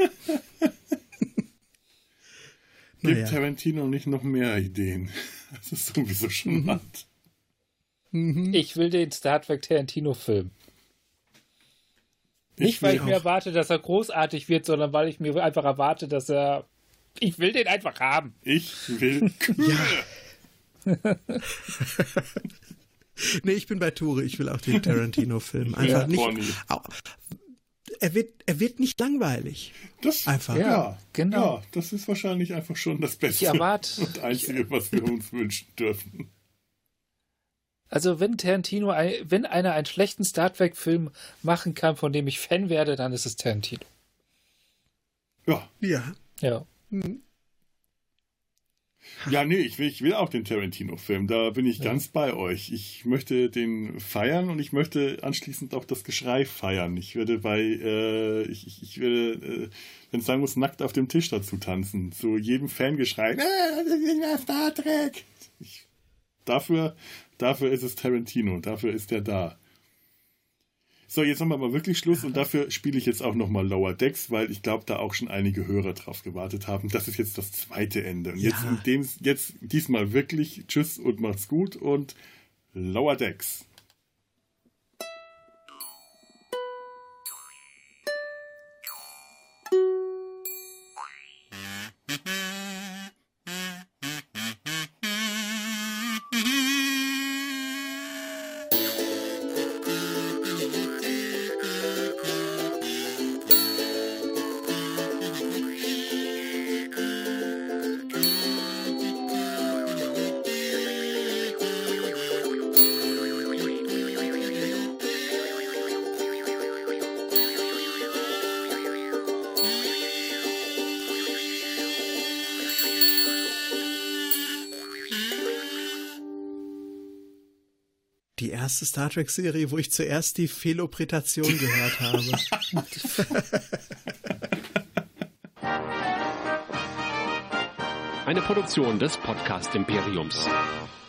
Gibt Tarantino nicht noch mehr Ideen? Das ist sowieso schon hart. Ich will den Star Trek Tarantino-Film. Nicht, weil ich mir erwarte, dass er großartig wird, sondern weil ich mir einfach erwarte, dass er... Ich will den einfach haben. Ich will Kühe. Ja. Nee, ich bin bei Ture. Ich will auch den Tarantino-Film. Einfach nicht... Er wird nicht langweilig. Das einfach. Ja, genau. Ja, das ist wahrscheinlich einfach schon das Beste und Einzige, was wir uns wünschen dürfen. Also wenn einer einen schlechten Star Trek-Film machen kann, von dem ich Fan werde, dann ist es Tarantino. Ja. Ja. Ja. Ja, nee, ich will auch den Tarantino-Film. Da bin ich ganz bei euch. Ich möchte den feiern und ich möchte anschließend auch das Geschrei feiern. Ich werde wenn es sein muss, nackt auf dem Tisch dazu tanzen. Zu jedem Fangeschrei. Star Trek! Dafür ist es Tarantino. Dafür ist er da. So, jetzt haben wir aber wirklich Schluss und dafür spiele ich jetzt auch nochmal Lower Decks, weil ich glaube, da auch schon einige Hörer drauf gewartet haben. Das ist jetzt das zweite Ende. Und jetzt diesmal wirklich Tschüss und macht's gut und Lower Decks. Die erste Star Trek-Serie, wo ich zuerst die Felopretation gehört habe. Eine Produktion des Podcast Imperiums.